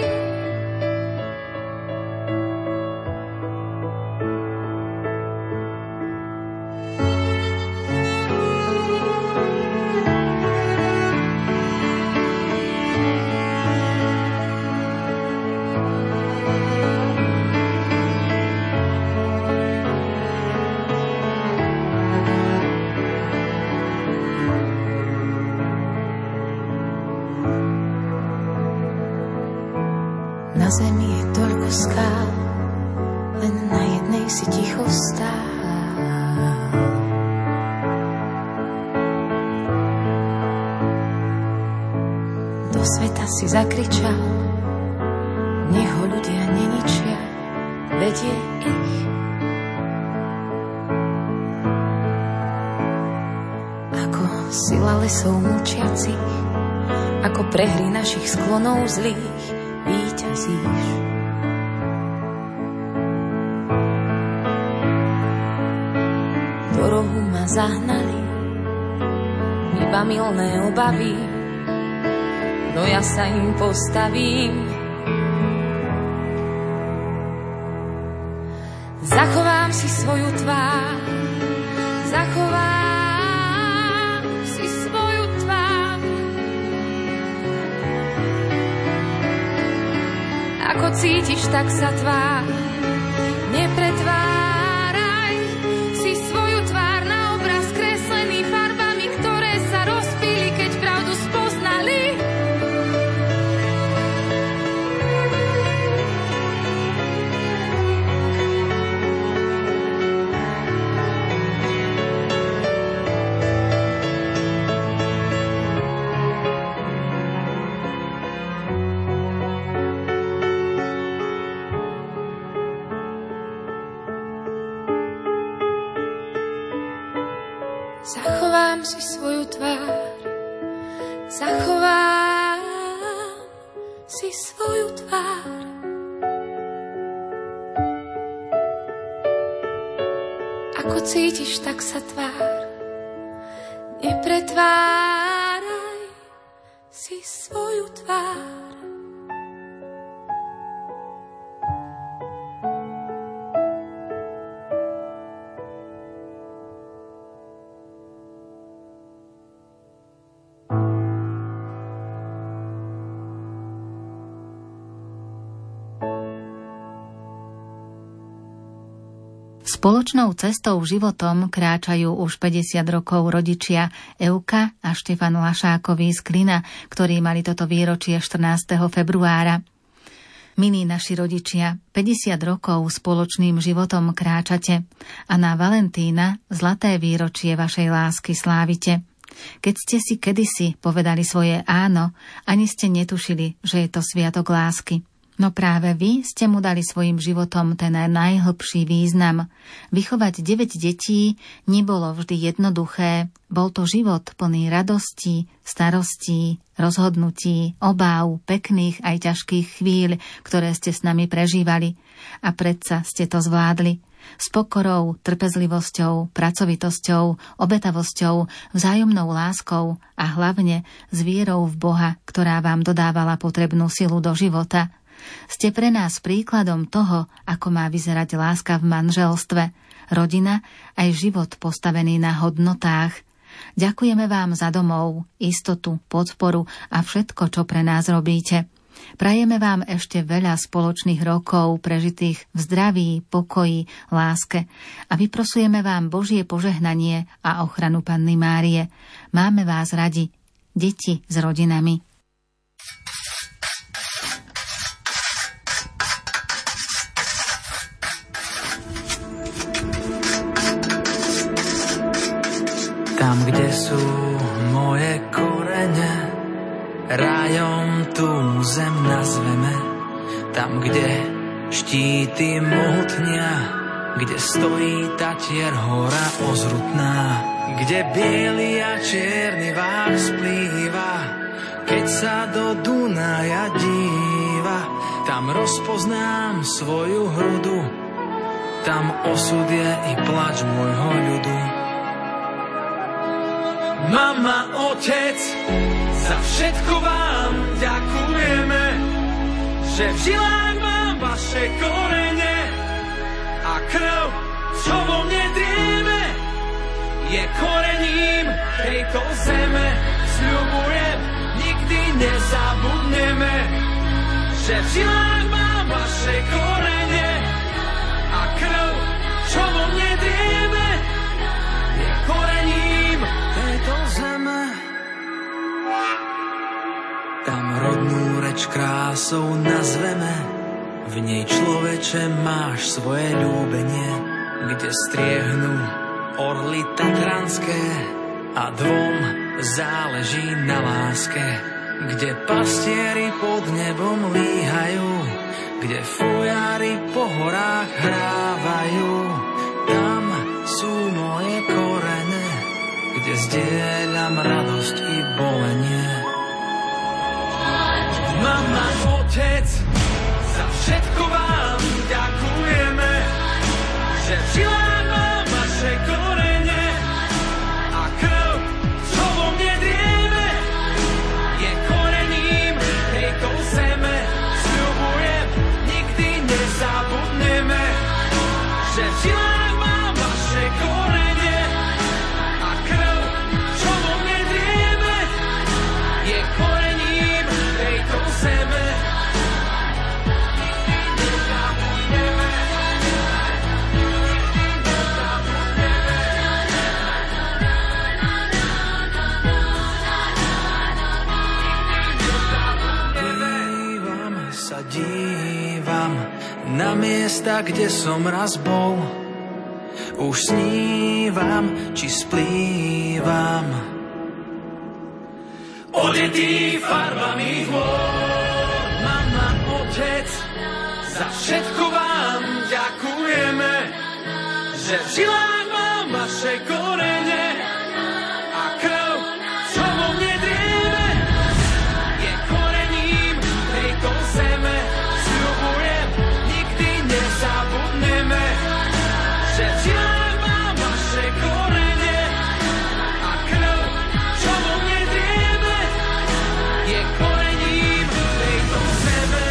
Na zemi je toľko skál, len na jednej si ticho stál. Do sveta si zakričal, nech ho ľudia neničia, vedie ich. Ako sila lesov mlčiacich, ako prehry našich sklonov zlých víťazíš. Do rohu ma zahnali iba milné obavy, no ja sa im postavím. Zachovám si svoju tvár, zachovám si svoju tvár. Ako cítiš, tak sa tvár, nepretváraj si svoju tvár na obraz kreslený farbami, ktoré sa rozpíli, keď pravdu spoznali. Zachovám si svoju tvár, zachovám si svoju tvár. Ako cítiš, tak sa tvár, nepretváraj si svoju tvár. Spoločnou cestou životom kráčajú už päťdesiat rokov rodičia Euka a Štefan Lašákovi z Klina, ktorí mali toto výročie štrnásteho februára. Milí naši rodičia, päťdesiat rokov spoločným životom kráčate a na Valentína zlaté výročie vašej lásky slávite. Keď ste si kedysi povedali svoje áno, ani ste netušili, že je to sviatok lásky. No práve vy ste mu dali svojim životom ten najhlbší význam. Vychovať deväť detí nebolo vždy jednoduché. Bol to život plný radostí, starostí, rozhodnutí, obáv, pekných aj ťažkých chvíľ, ktoré ste s nami prežívali. A predsa ste to zvládli. S pokorou, trpezlivosťou, pracovitosťou, obetavosťou, vzájomnou láskou a hlavne s vierou v Boha, ktorá vám dodávala potrebnú silu do života. Ste pre nás príkladom toho, ako má vyzerať láska v manželstve, rodina aj život postavený na hodnotách. Ďakujeme vám za domov, istotu, podporu a všetko, čo pre nás robíte. Prajeme vám ešte veľa spoločných rokov prežitých v zdraví, pokoji, láske a vyprosujeme vám Božie požehnanie a ochranu Panny Márie. Máme vás radi, deti s rodinami. Tam, kde sú moje korene, rájom tú zem nazveme. Tam, kde štíty mohutnia, kde stojí Tatier hora ozrutná, kde biely a čierny vár splýva, keď sa do Dunaja díva. Tam rozpoznám svoju hrudu, tam osud je i plač môjho ľudu. Mama, otec, za všetko vám ďakujeme, že v žilách mám vaše korene a krv, čo vo mne drieme, je korením tejto zeme. Sľubujem, nikdy nezabudneme, že v žilách mám vaše korene a krv, čo vo mne drieme, je korením tejto zeme. Tam rodnú reč krásou nazveme, v nej človeče máš svoje ľúbenie, kde striehnú orly tatranské a dvom záleží na láske, kde pastieri pod nebom líhajú, kde fujári po horách hrávajú. Tam sú moje korene, kde zdieľam radosť i bolenie. Mama, otec, za všetko vám ďakujeme, že v žilách mám vaše korene a krv, čo vo mne drieme, je korením tejto zeme. Sľubujem, nikdy nezabudneme, že v žilách mám vaše korene a krv, čo vo mne drieme, je korením tejto zeme. Dívam na miesta, kde som raz bol. Už snívam, či splývam, odetý farbami hôr. Mama, otec, za všetko vám ďakujeme, že v žilách mám vaše korene a krv, čo vo mne drieme, je korením tejto zeme. Sľubujem, nikdy nezabudneme, že v žilách mám vaše korene a krv, čo vo mne drieme, je korením tejto zeme.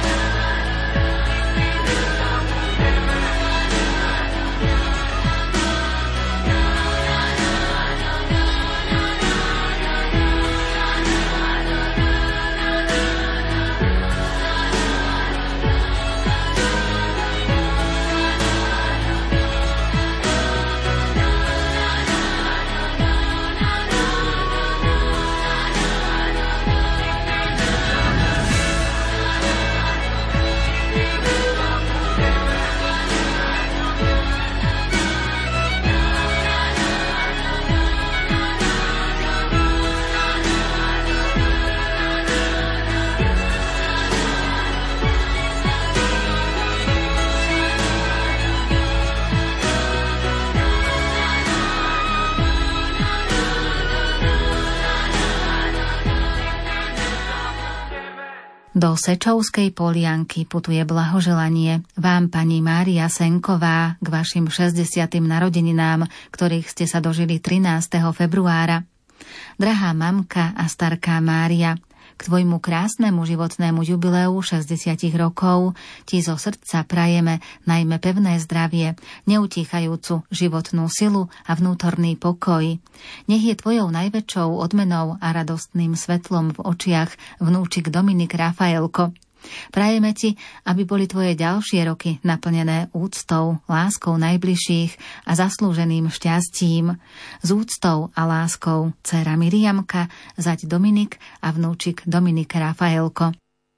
Do Sečovskej Polianky putuje blahoželanie vám, pani Mária Senková, k vašim šesťdesiatym narodeninám, ktorých ste sa dožili trinásteho februára. Drahá mamka a starká Mária, k tvojmu krásnemu životnému jubileu šesťdesiat rokov ti zo srdca prajeme najmä pevné zdravie, neutíchajúcu životnú silu a vnútorný pokoj. Nech je tvojou najväčšou odmenou a radostným svetlom v očiach vnúčik Dominik Rafaelko. Prajeme ti, aby boli tvoje ďalšie roky naplnené úctou, láskou najbližších a zaslúženým šťastím. S úctou a láskou dcéra Miriamka, zať Dominik a vnúčik Dominik Rafaelko.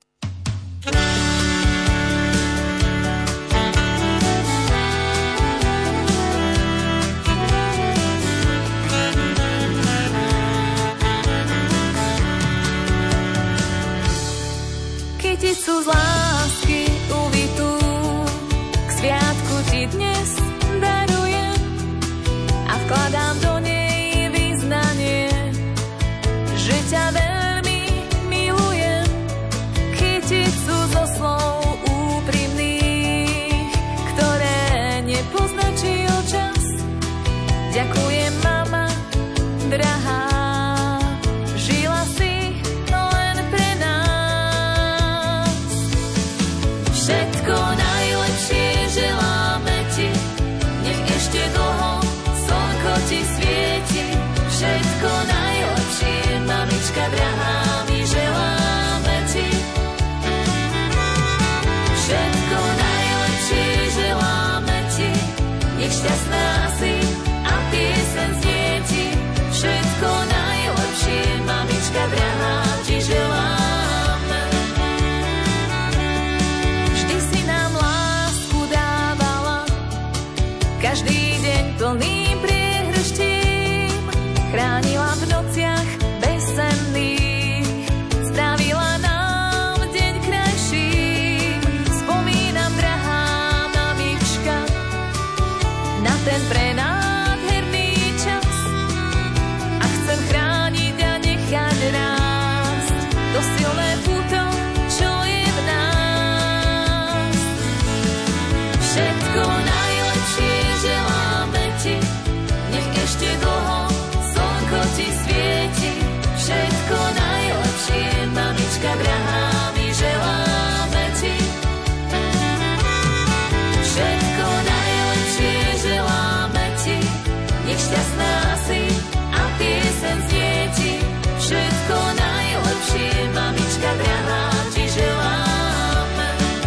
Kyticu z lásky uvitú k sviatku ti dnes darujem a vkladám do nej vyznanie, že ťa veľmi milujem. Kyticu zo mamička drahá, my želáme ti všetko najlepšie, želáme ti, nech šťastná si a pieseň znie ti. Všetko najlepšie, mamička drahá, ti želáme.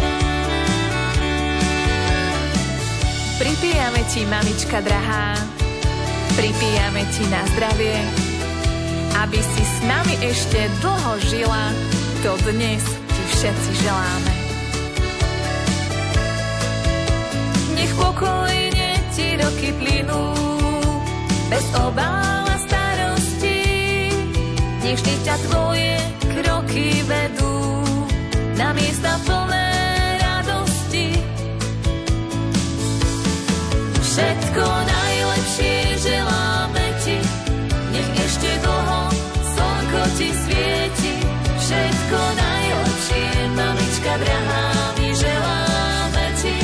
Pripijame ti, mamička drahá, pripijame ti na zdravie, aby si s nami ešte dlho žila, to dnes ti všetci želáme. Nech pokojne ti roky plynú, bez obáv a starosti, nech vždy ťa tvoje kroky vedú na miesta plné radosti. Všetko najlepšie želáme ti, nech ešte dlho slnko ti svieti. Všetko najlepšie, mamička drahá, my želáme ti.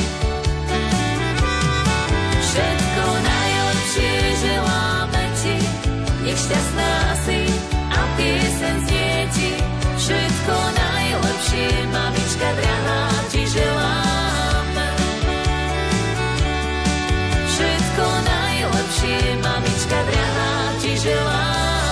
Všetko najlepšie želáme ti, nech šťastná si a pieseň znie ti. Všetko najlepšie, mamička drahá, ti želáme. Všetko najlepšie, mamička drahá, ti želáme.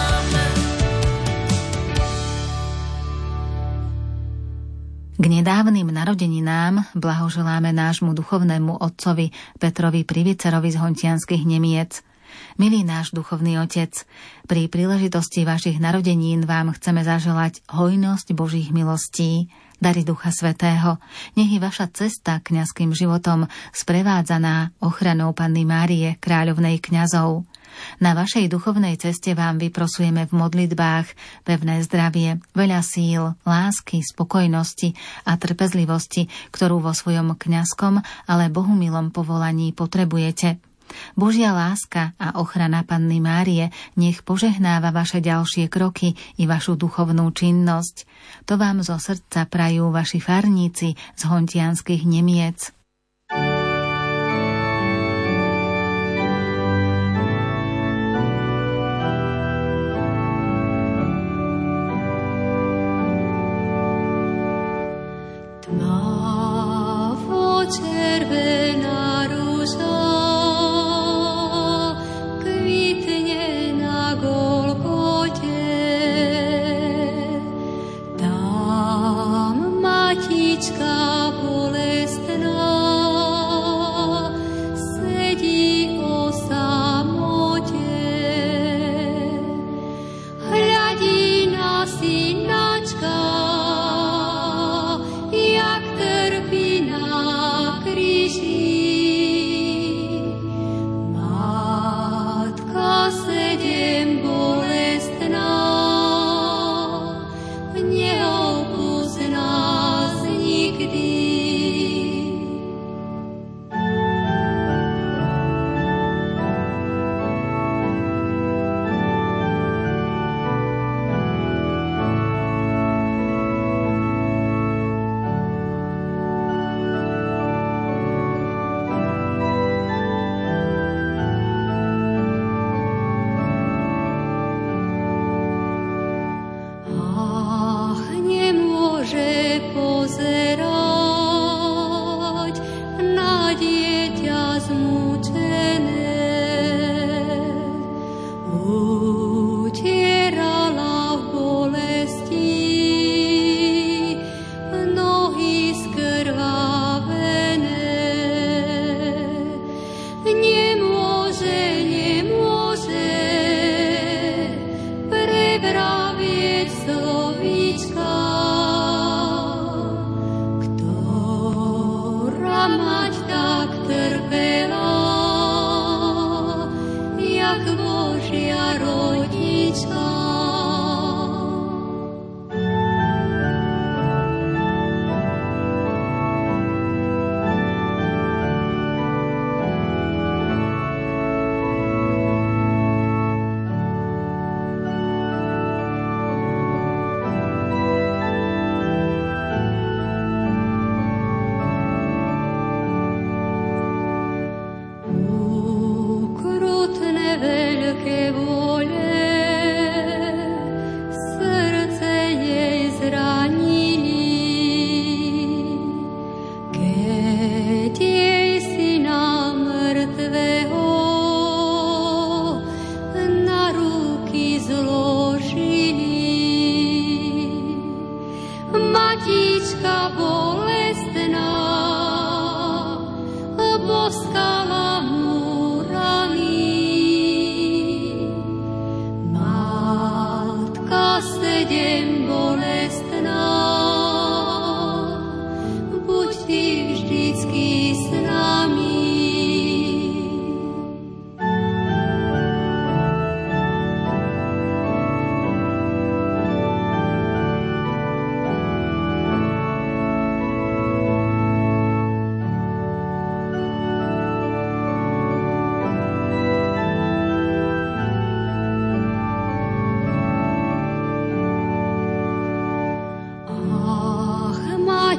K nedávnym narodeninám blahoželáme nášmu duchovnému otcovi Petrovi Privicerovi z Hontianskych Nemiec. Milý náš duchovný otec, pri príležitosti vašich narodenín vám chceme zaželať hojnosť Božích milostí, dary Ducha Svätého. Nech je vaša cesta kňazským životom sprevádzaná ochranou Panny Márie, kráľovnej kňazov. Na vašej duchovnej ceste vám vyprosujeme v modlitbách pevné zdravie, veľa síl, lásky, spokojnosti a trpezlivosti, ktorú vo svojom kňazskom, ale bohumilom povolaní potrebujete. Božia láska a ochrana Panny Márie nech požehnáva vaše ďalšie kroky i vašu duchovnú činnosť. To vám zo srdca prajú vaši farníci z Hontianskych Nemiec.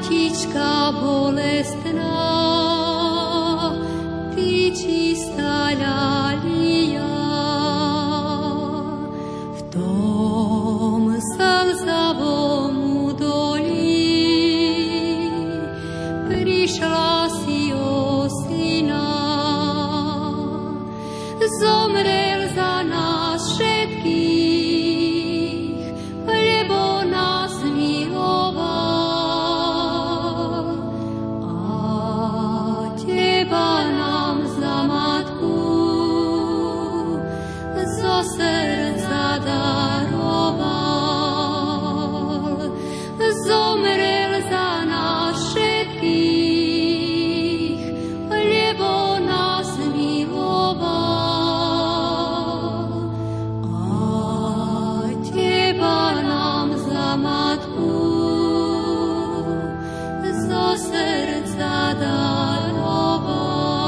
Matička bolestná, ty čistá ľalia, v tom slzavom údolí prišla si o syna, zomrel za nás všetkých, lebo nás miloval. A teba nám za matku zo srdca daroval. Zomrel za nás všetkých, lebo nás miloval. A teba nám za matku zo srdca daroval.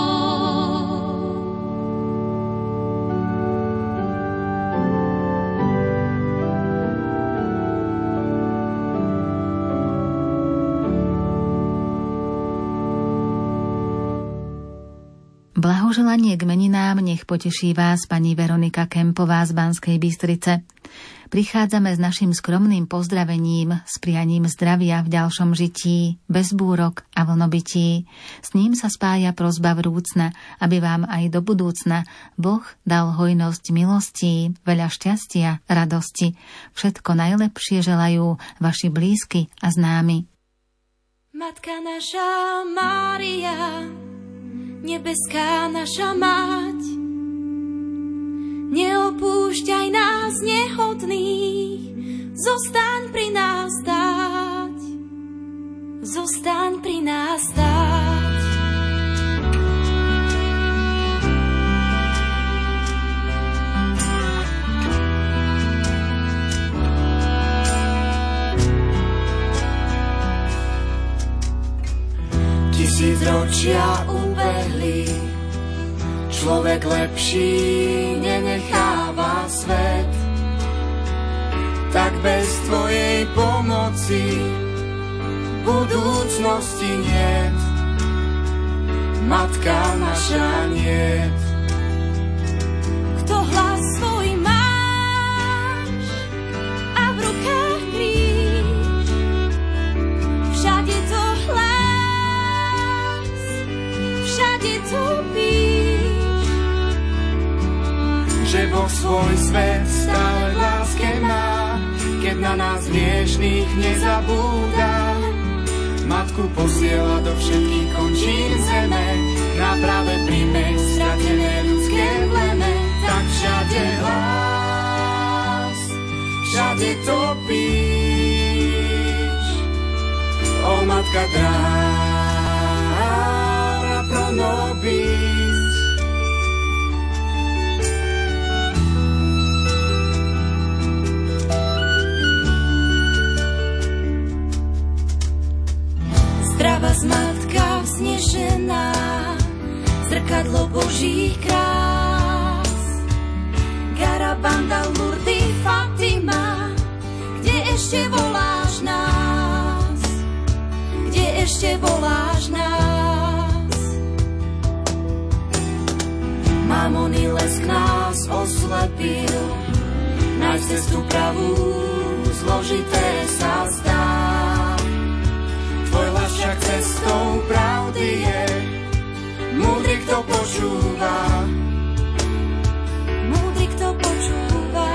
Blahoželanie k meninám nech poteší vás pani Veronika Kempová z Banskej Bystrice. Prichádzame s našim skromným pozdravením, s prianím zdravia v ďalšom žití, bez búrok a vlnobytí. S ním sa spája prosba vrúcna, aby vám aj do budúcna Boh dal hojnosť milostí, veľa šťastia, radosti. Všetko najlepšie želajú vaši blízky a známi. Matka naša Mária, nebeská naša mať, neopúšťaj nás nehodných, zostaň pri nás stáť, zostaň pri nás stáť. Tisíc ročia ubehli, človek lepší nenecháva svet. Tak bez tvojej pomoci budúcnosti niet, matka naša niet. Kto hlas svoj máš a v rukách kríž, všade to hlas, všade to píš, že Boh svoj svet stále v láske má, keď na nás hriešných nezabúda. Matku posiela do všetkých končín zeme, náprave príjme stratené ľudské pleme. Tak všade hlas, všade topíš, o matka drára pro nobis. Zdravá matka vznešená, zrkadlo Božích krás. Garabanda, Lourdes, Fatima, kde ešte voláš nás? Kde ešte voláš nás? Mamoný lesk nás oslepil, nájsť cestu pravú, zložité sa zdá. Tvoj hlas však cestou pravdy je, múdry kto počúva, múdry kto počúva.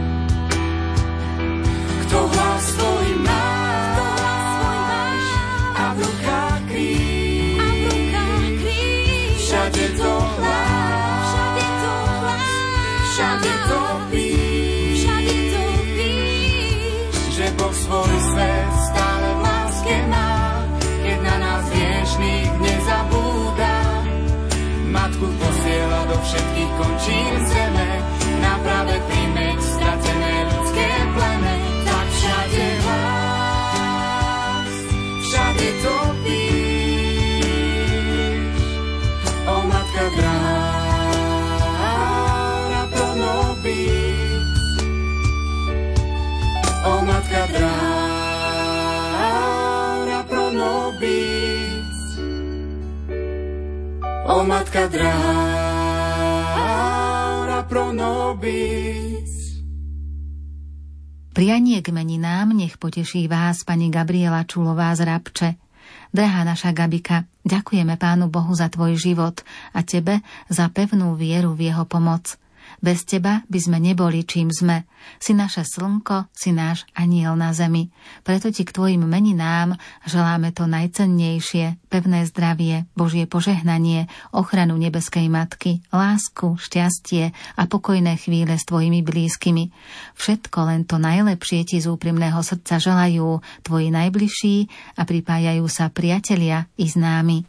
Kto hlas tvoj máš a v rukách kríž, všade to hlas, všade to píš, že Boh svoj svet stále v láske má, keď na nás hriešných nezabúda. Matku posiela do všetkých končín zeme, náprave príjmeť stratené ľudské pleme. Tak všade hlas, všade topíš, o matka drára pro nobis, o matka drára pro nobis. O matka drahá, ora pro nobis. Prianie k meninám nech poteší vás pani Gabriela Čulová z Rabče. Drahá naša Gabika, ďakujeme Pánu Bohu za tvoj život a tebe za pevnú vieru v jeho pomoc. Bez teba by sme neboli, čím sme. Si naše slnko, si náš anjel na zemi. Preto ti k tvojim meninám želáme to najcennejšie, pevné zdravie, Božie požehnanie, ochranu nebeskej matky, lásku, šťastie a pokojné chvíle s tvojimi blízkymi. Všetko len to najlepšie ti z úprimného srdca želajú tvoji najbližší a pripájajú sa priatelia i známi.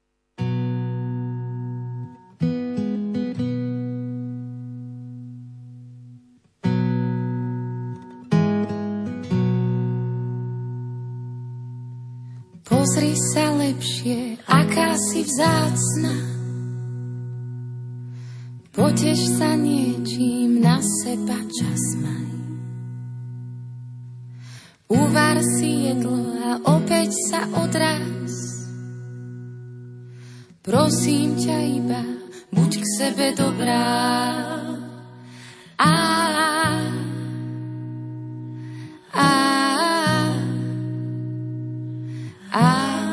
Pozri sa lepšie, aká si vzácna. Poteš sa niečím, na seba čas maj. Uvar si jedlo a opäť sa odráz. Prosím ťa iba, buď k sebe dobrá. A, a, a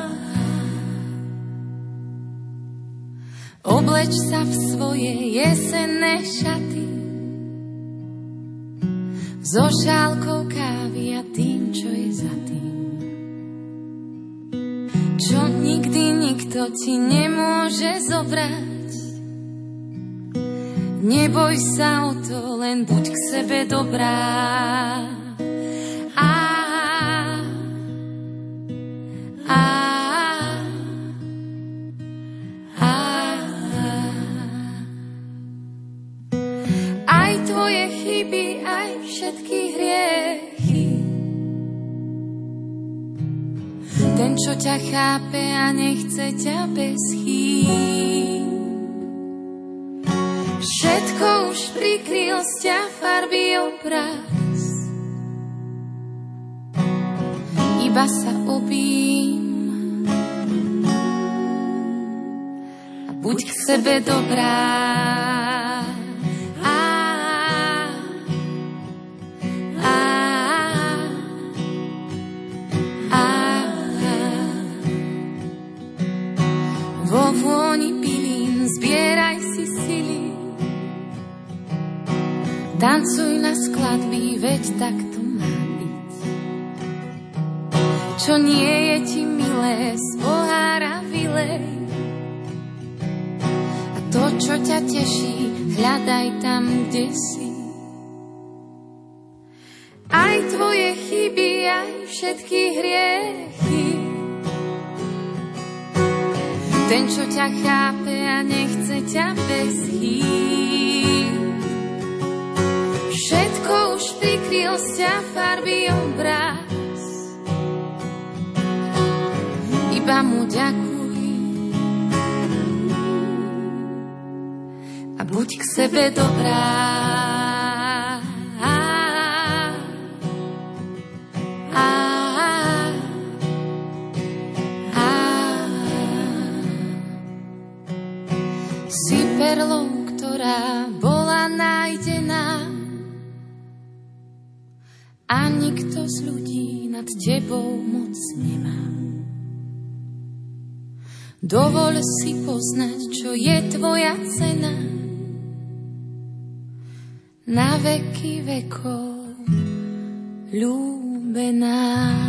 obleč sa v svoje jesenné šaty so šálkou kávy a tým, čo je za tým, čo nikdy nikto ti nemôže zobrať. Neboj sa o to, len buď k sebe dobrá. Čo ťa chápe a nechce ťa bez chýb. Všetko už prikryl z ťa farby obraz. Iba sa obím a buď k sebe dobrá. Vo vôni pilín zbieraj si sily, tancuj na skladby, veď tak to má byť. Čo nie je ti milé, z pohára vylej. A to, čo ťa teší, hľadaj tam, kde si. Aj tvoje chyby, aj všetky hriechy. Ten, čo ťa chápe a nechce ťa bez chýb. Všetko už prikryl z ťa farby obraz. Iba mu ďakuj a buď k sebe dobrá. Perlou, ktorá bola nájdená a nikto z ľudí nad tebou moc nemá. Dovoľ si poznať, čo je tvoja cena na veky vekov ľúbená.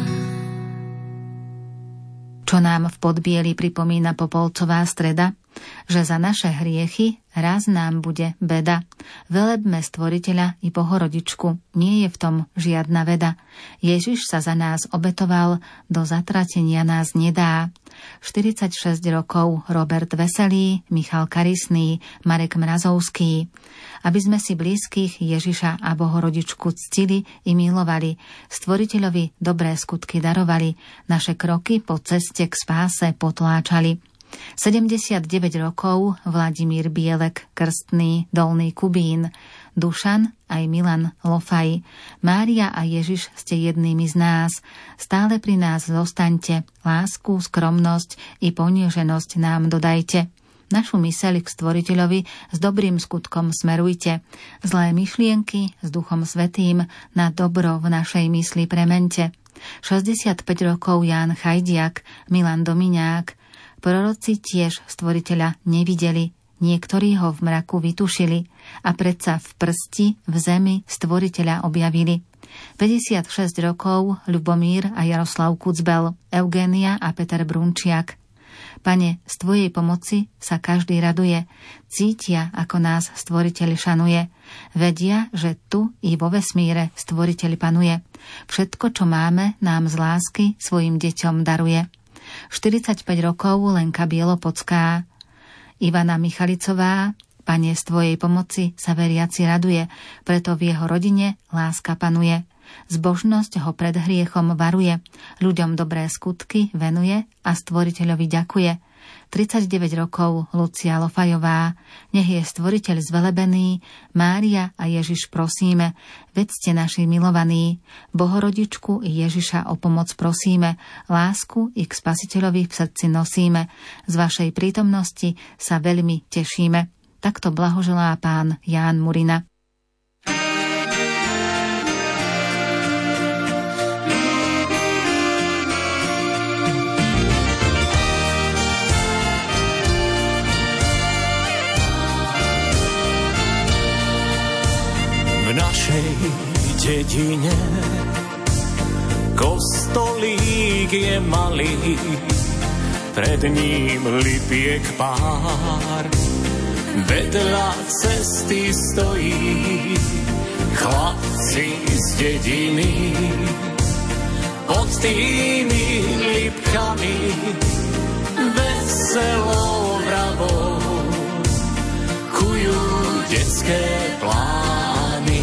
Čo nám v Podbieli pripomína Popolcová streda? Že za naše hriechy raz nám bude beda. Velebme Stvoriteľa i Bohorodičku, nie je v tom žiadna veda. Ježiš sa za nás obetoval, do zatratenia nás nedá. štyridsaťšesť rokov Robert Veselý, Michal Karisný, Marek Mrazovský. Aby sme si blízkych Ježiša a Bohorodičku ctili i milovali, Stvoriteľovi dobré skutky darovali, naše kroky po ceste k spáse potláčali. sedemdesiatdeväť rokov Vladimír Bielek, Krstný, Dolný Kubín, Dušan aj Milan Lofaj. Mária a Ježiš ste jednými z nás. Stále pri nás zostaňte, lásku, skromnosť i ponieženosť nám dodajte. Našu myseľ k Stvoriteľovi s dobrým skutkom smerujte. Zlé myšlienky s Duchom Svätým na dobro v našej mysli premente. šesťdesiatpäť rokov Ján Chajdiak, Milan Domiňák. Proroci tiež Stvoriteľa nevideli, niektorí ho v mraku vytušili a predsa v prsti, v zemi Stvoriteľa objavili. päťdesiatšesť rokov Ľubomír a Jaroslav Kucbel, Eugénia a Peter Brunčiak. Pane, z Tvojej pomoci sa každý raduje, cítia, ako nás Stvoriteľ šanuje. Vedia, že tu i vo vesmíre Stvoriteľ panuje. Všetko, čo máme, nám z lásky svojim deťom daruje. štyridsaťpäť rokov Lenka Bielopodská, Ivana Michalicová. Pane, z Tvojej pomoci sa veriaci raduje, preto v jeho rodine láska panuje. Zbožnosť ho pred hriechom varuje, ľuďom dobré skutky venuje a Stvoriteľovi ďakuje. tridsaťdeväť rokov Lucia Lofajová, nech je Stvoriteľ zvelebený, Mária a Ježiš prosíme, vedzte naši milovaní, Bohorodičku i Ježiša o pomoc prosíme, lásku i k Spasiteľovi v srdci nosíme, z vašej prítomnosti sa veľmi tešíme. Takto blahoželá pán Ján Murina. V našej dedine kostolík je malý, pred ním lipiek pár. Vedľa cesty stojí chlapci z dediny, pod tými lipkami veselo vravou kujú detské plány.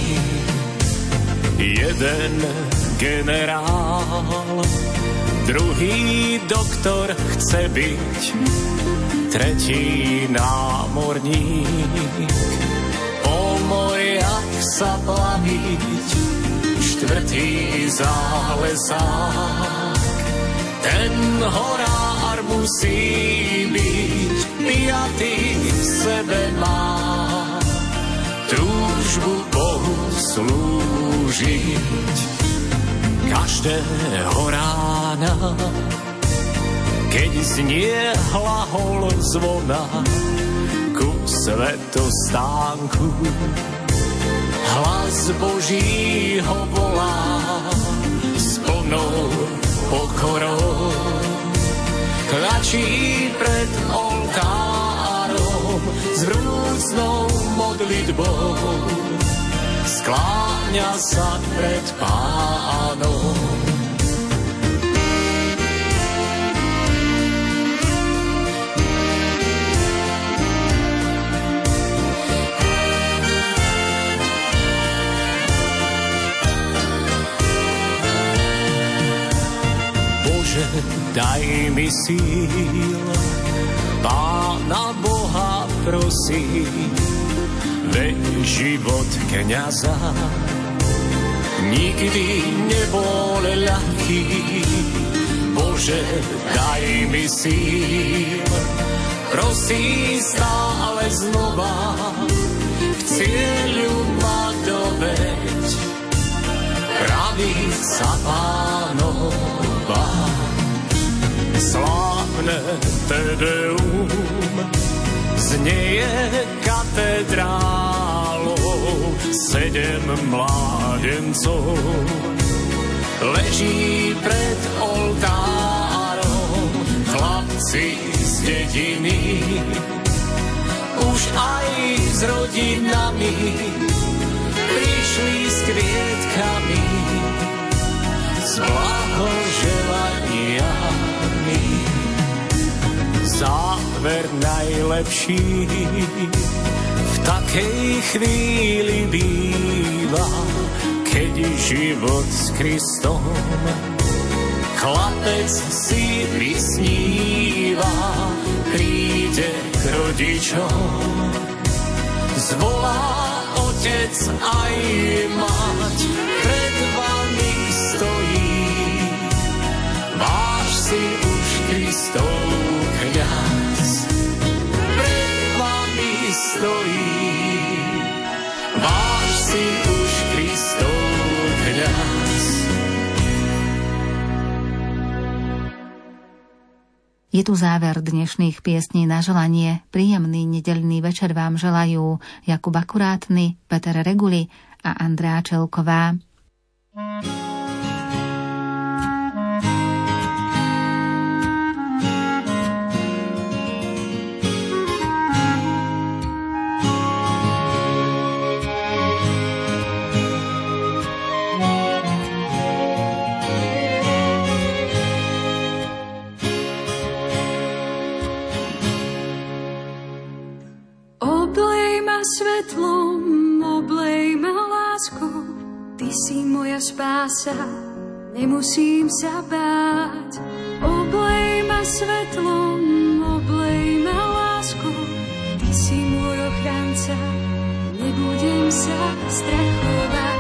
Jeden generál, druhý doktor chce byť, tretí námorník, po moriach sa plaviť, štvrtý zálezák. Ten horár musí byť, piatý v sebe má túžbu Bohu slúžiť. Každého rána, keď znie hlahol zvona ku svetostánku, hlas Boží ho volá s plnou pokorou. Klačí pred oltárom s vrúcnou modlitbou, skláňa sa pred Pánom. Daj mi síl, Pána Boha prosím, veď život kňaza nikdy nebol ľahký. Bože, daj mi síl, prosím stále znova, k cieľu ma doveď, pravica Pánova. Slávne Tedeum znieje katedrálou, sedem mládencov leží pred oltárom, chlapci z dediny, už aj s rodinami prišli s kvietkami, s blahoželaniami. Záver najlepší v takej chvíli býva, keď život s Kristom chlapec si vysníva, príde k rodičom, zvolá otec aj mať, pred vami stojí váš si už Kristov kňaz. Pre Je tu záver dnešných piesní na želanie. Príjemný nedeľný večer vám želajú Jakub Akurátny, Peter Reguli a Andrea Čelková. Svetlom oblej ma láskou, ty si moja spása, nemusím sa báť. Oblej ma svetlom, oblej ma láskou, ty si môj ochranca, nebudem sa strachovať.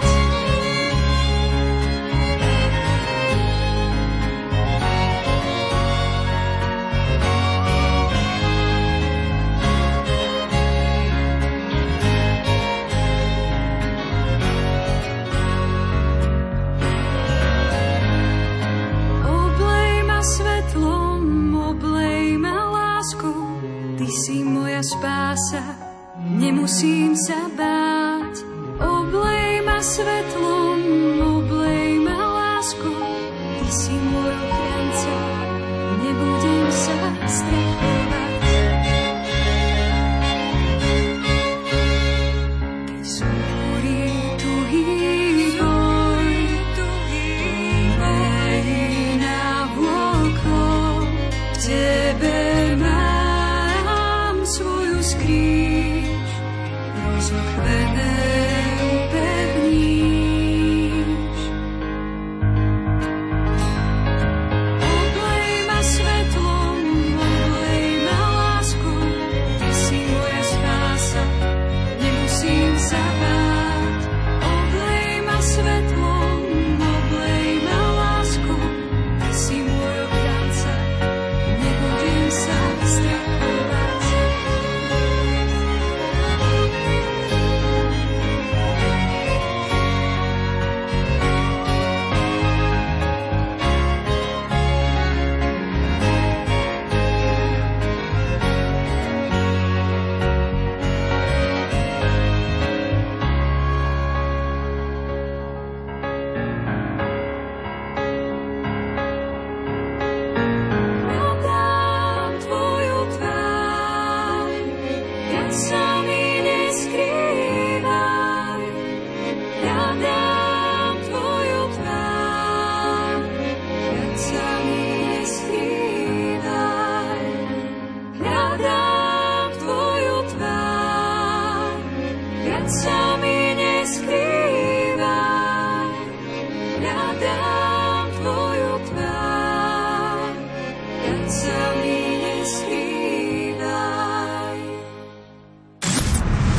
Spása, nemusím sa báť. Oblej ma svetlom, oblej ma láskou, ty si môj ochranca, nebudem sa strachovať. Keď zúri tuhý boj, boj na vôkol, v tebe má skrýš, rozochvené upevníš. Oblej ma svetlom, oblej ma láskou, ty si moja spása, nemusím sa báť. Oblej ma svetlom, oblej ma láskou, ty si môj ochranca, nebudem sa strachovať. Hľadám tvoju tvár, keď sa